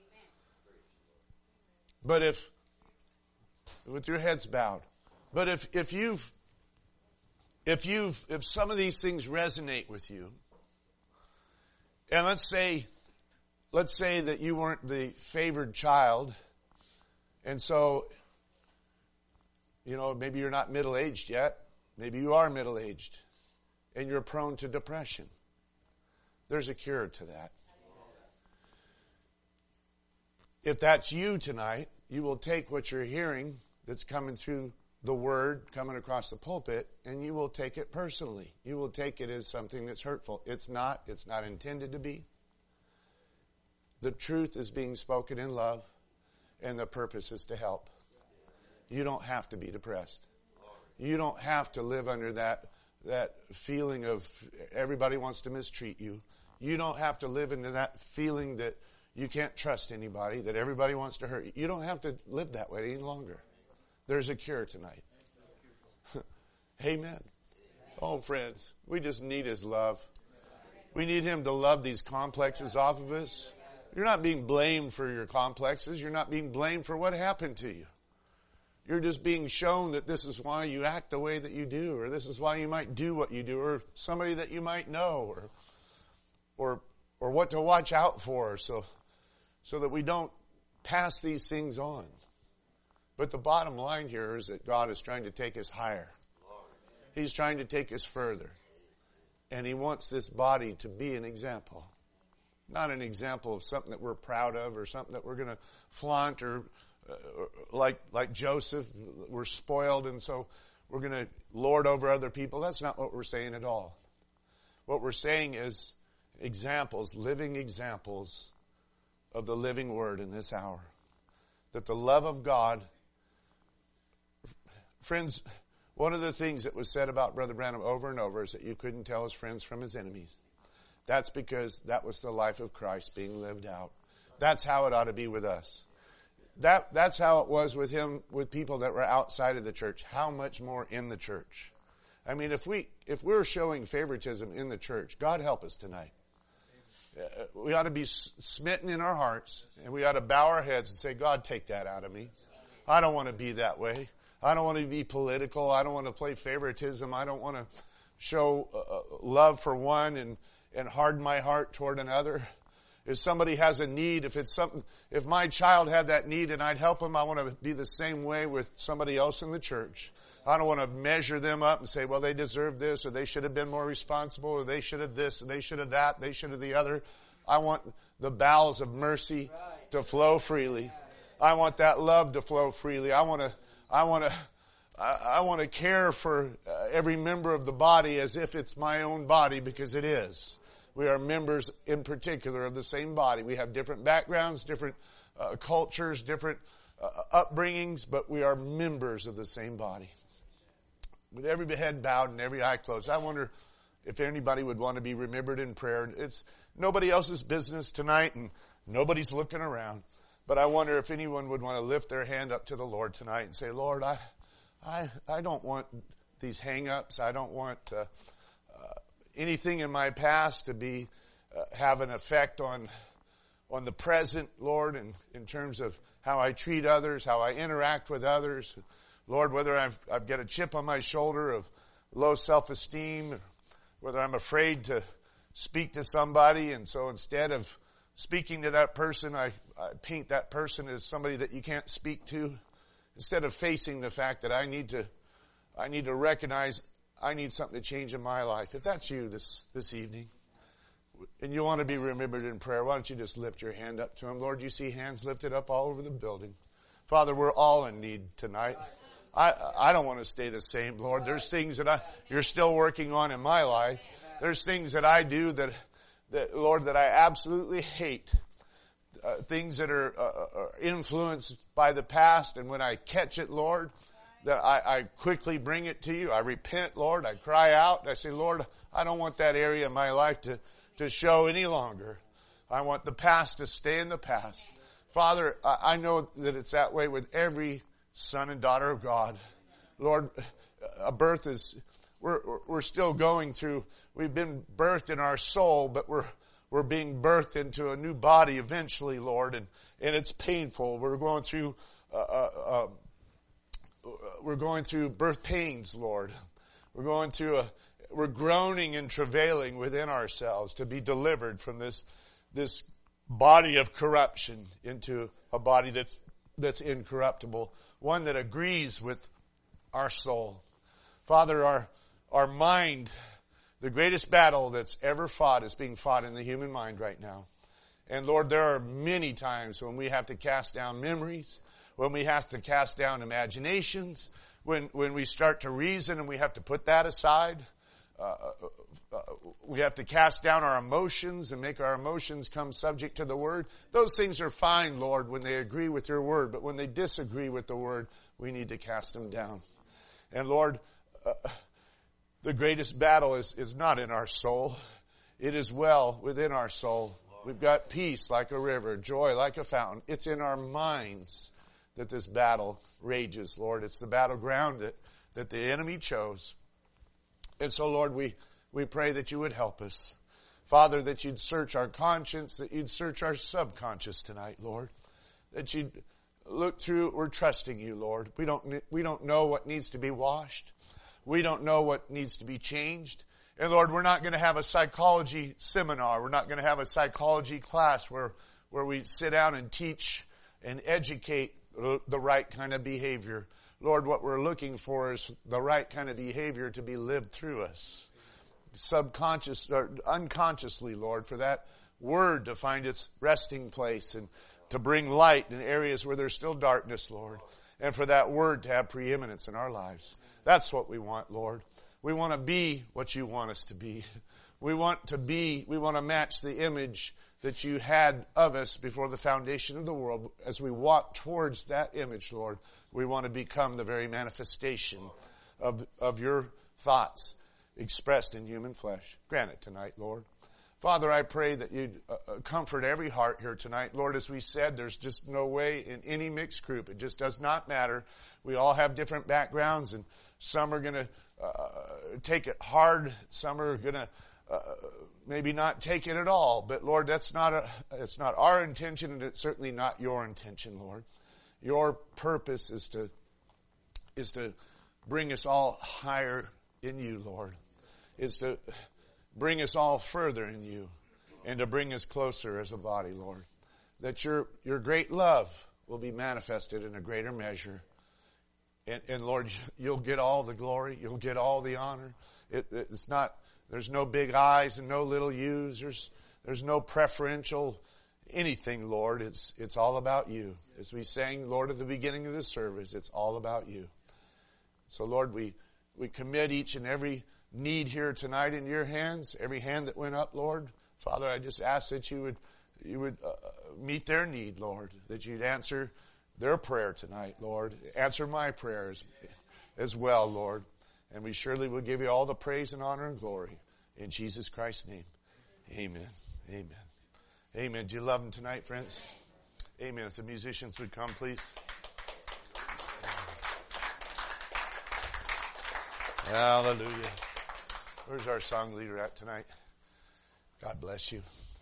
But if, with your heads bowed, but if, if you've, if you've, if some of these things resonate with you, and let's say, let's say that you weren't the favored child, and so, you know, maybe you're not middle-aged yet. Maybe you are middle-aged, and you're prone to depression. There's a cure to that. If that's you tonight, you will take what you're hearing that's coming through the word, coming across the pulpit, and you will take it personally. You will take it as something that's hurtful. It's not. It's not intended to be. The truth is being spoken in love, and the purpose is to help. You don't have to be depressed. You don't have to live under that that feeling of everybody wants to mistreat you. You don't have to live into that feeling that you can't trust anybody, that everybody wants to hurt you. You don't have to live that way any longer. There's a cure tonight. Amen. Oh, friends, we just need His love. We need Him to love these complexes off of us. You're not being blamed for your complexes. You're not being blamed for what happened to you. You're just being shown that this is why you act the way that you do, or this is why you might do what you do, or somebody that you might know, or or or what to watch out for, so so that we don't pass these things on. But the bottom line here is that God is trying to take us higher. He's trying to take us further. And He wants this body to be an example. Not an example of something that we're proud of or something that we're going to flaunt or uh, like like Joseph, we're spoiled and so we're going to lord over other people. That's not what we're saying at all. What we're saying is examples, living examples of the living Word in this hour. That the love of God, friends, one of the things that was said about Brother Branham over and over is that you couldn't tell his friends from his enemies. That's because that was the life of Christ being lived out. That's how it ought to be with us. That, that's how it was with him, with people that were outside of the church. How much more in the church? I mean, if we, if we're showing favoritism in the church, God help us tonight. Uh, we ought to be smitten in our hearts, and we ought to bow our heads and say, God, take that out of me. I don't want to be that way. I don't want to be political. I don't want to play favoritism. I don't want to show uh, love for one and, and harden my heart toward another. If somebody has a need, if it's something, if my child had that need and I'd help him, I want to be the same way with somebody else in the church. I don't want to measure them up and say, well, they deserve this, or they should have been more responsible, or they should have this, or they should have that, they should have the other. I want the bowels of mercy to flow freely. I want that love to flow freely. I want to, I want to, I want to care for every member of the body as if it's my own body, because it is. We are members in particular of the same body. We have different backgrounds, different uh, cultures, different uh, upbringings, but we are members of the same body. With every head bowed and every eye closed, I wonder if anybody would want to be remembered in prayer. It's nobody else's business tonight, and nobody's looking around. But I wonder if anyone would want to lift their hand up to the Lord tonight and say, Lord, I I, I don't want these hang-ups. I don't want uh, uh, anything in my past to be uh, have an effect on on the present, Lord, in, in terms of how I treat others, how I interact with others. Lord, whether I've, I've got a chip on my shoulder of low self-esteem, whether I'm afraid to speak to somebody, and so instead of speaking to that person, I, I paint that person as somebody that you can't speak to. Instead of facing the fact that I need to, I need to recognize I need something to change in my life. If that's you this, this evening, and you want to be remembered in prayer, why don't you just lift your hand up to Him? Lord, you see hands lifted up all over the building. Father, we're all in need tonight. I, I don't want to stay the same, Lord. There's things that I, you're still working on in my life. There's things that I do that, that Lord, that I absolutely hate. Uh, things that are, uh, are influenced by the past, and when I catch it, Lord, that I, I quickly bring it to you. I repent, Lord. I cry out. And I say, Lord, I don't want that area of my life to, to show any longer. I want the past to stay in the past. Father, I, I know that it's that way with every son and daughter of God. Lord, a birth is, we're, we're still going through, we've been birthed in our soul, but we're We're being birthed into a new body eventually, Lord, and, and it's painful. We're going through, uh, uh, uh, we're going through birth pains, Lord. We're going through a, we're groaning and travailing within ourselves to be delivered from this, this body of corruption into a body that's, that's incorruptible, one that agrees with our soul. Father, our, our mind, the greatest battle that's ever fought is being fought in the human mind right now. And Lord, there are many times when we have to cast down memories, when we have to cast down imaginations, when, when we start to reason and we have to put that aside. Uh, uh, we have to cast down our emotions and make our emotions come subject to the Word. Those things are fine, Lord, when they agree with your Word. But when they disagree with the Word, we need to cast them down. And Lord, uh, the greatest battle is, is not in our soul. It is well within our soul. We've got peace like a river, joy like a fountain. It's in our minds that this battle rages, Lord. It's the battleground that, that the enemy chose. And so, Lord, we, we pray that you would help us. Father, that you'd search our conscience, that you'd search our subconscious tonight, Lord. That you'd look through, we're trusting you, Lord. We don't, we don't know what needs to be washed. We don't know what needs to be changed. And Lord, we're not going to have a psychology seminar. We're not going to have a psychology class where, where we sit down and teach and educate the right kind of behavior. Lord, what we're looking for is the right kind of behavior to be lived through us. Subconscious or unconsciously, Lord, for that word to find its resting place and to bring light in areas where there's still darkness, Lord. And for that word to have preeminence in our lives. That's what we want, Lord. We want to be what you want us to be. We want to be, we want to match the image that you had of us before the foundation of the world. As we walk towards that image, Lord, we want to become the very manifestation of, of your thoughts expressed in human flesh. Grant it tonight, Lord. Father, I pray that you'd uh, comfort every heart here tonight. Lord, as we said, there's just no way in any mixed group. It just does not matter. We all have different backgrounds, and some are going to uh, take it hard. Some are going to uh, maybe not take it at all. But Lord, that's not a, it's not our intention, and it's certainly not your intention, Lord. Your purpose is to is to bring us all higher in you, Lord. Is to bring us all further in you, and to bring us closer as a body, Lord. That your your great love will be manifested in a greater measure. And, and Lord, you'll get all the glory. You'll get all the honor. It, it's not, there's no big I's and no little U's. There's, there's no preferential anything, Lord. It's, it's all about you. As we sang, Lord, at the beginning of this service, it's all about you. So Lord, we, we commit each and every need here tonight in your hands. Every hand that went up, Lord. Father, I just ask that you would, you would uh, meet their need, Lord. That you'd answer their prayer tonight, Lord. Answer my prayers as well, Lord. And we surely will give you all the praise and honor and glory. In Jesus Christ's name. Amen. Amen. Amen. Do you love him tonight, friends? Amen. If the musicians would come, please. Hallelujah. Where's our song leader at tonight? God bless you.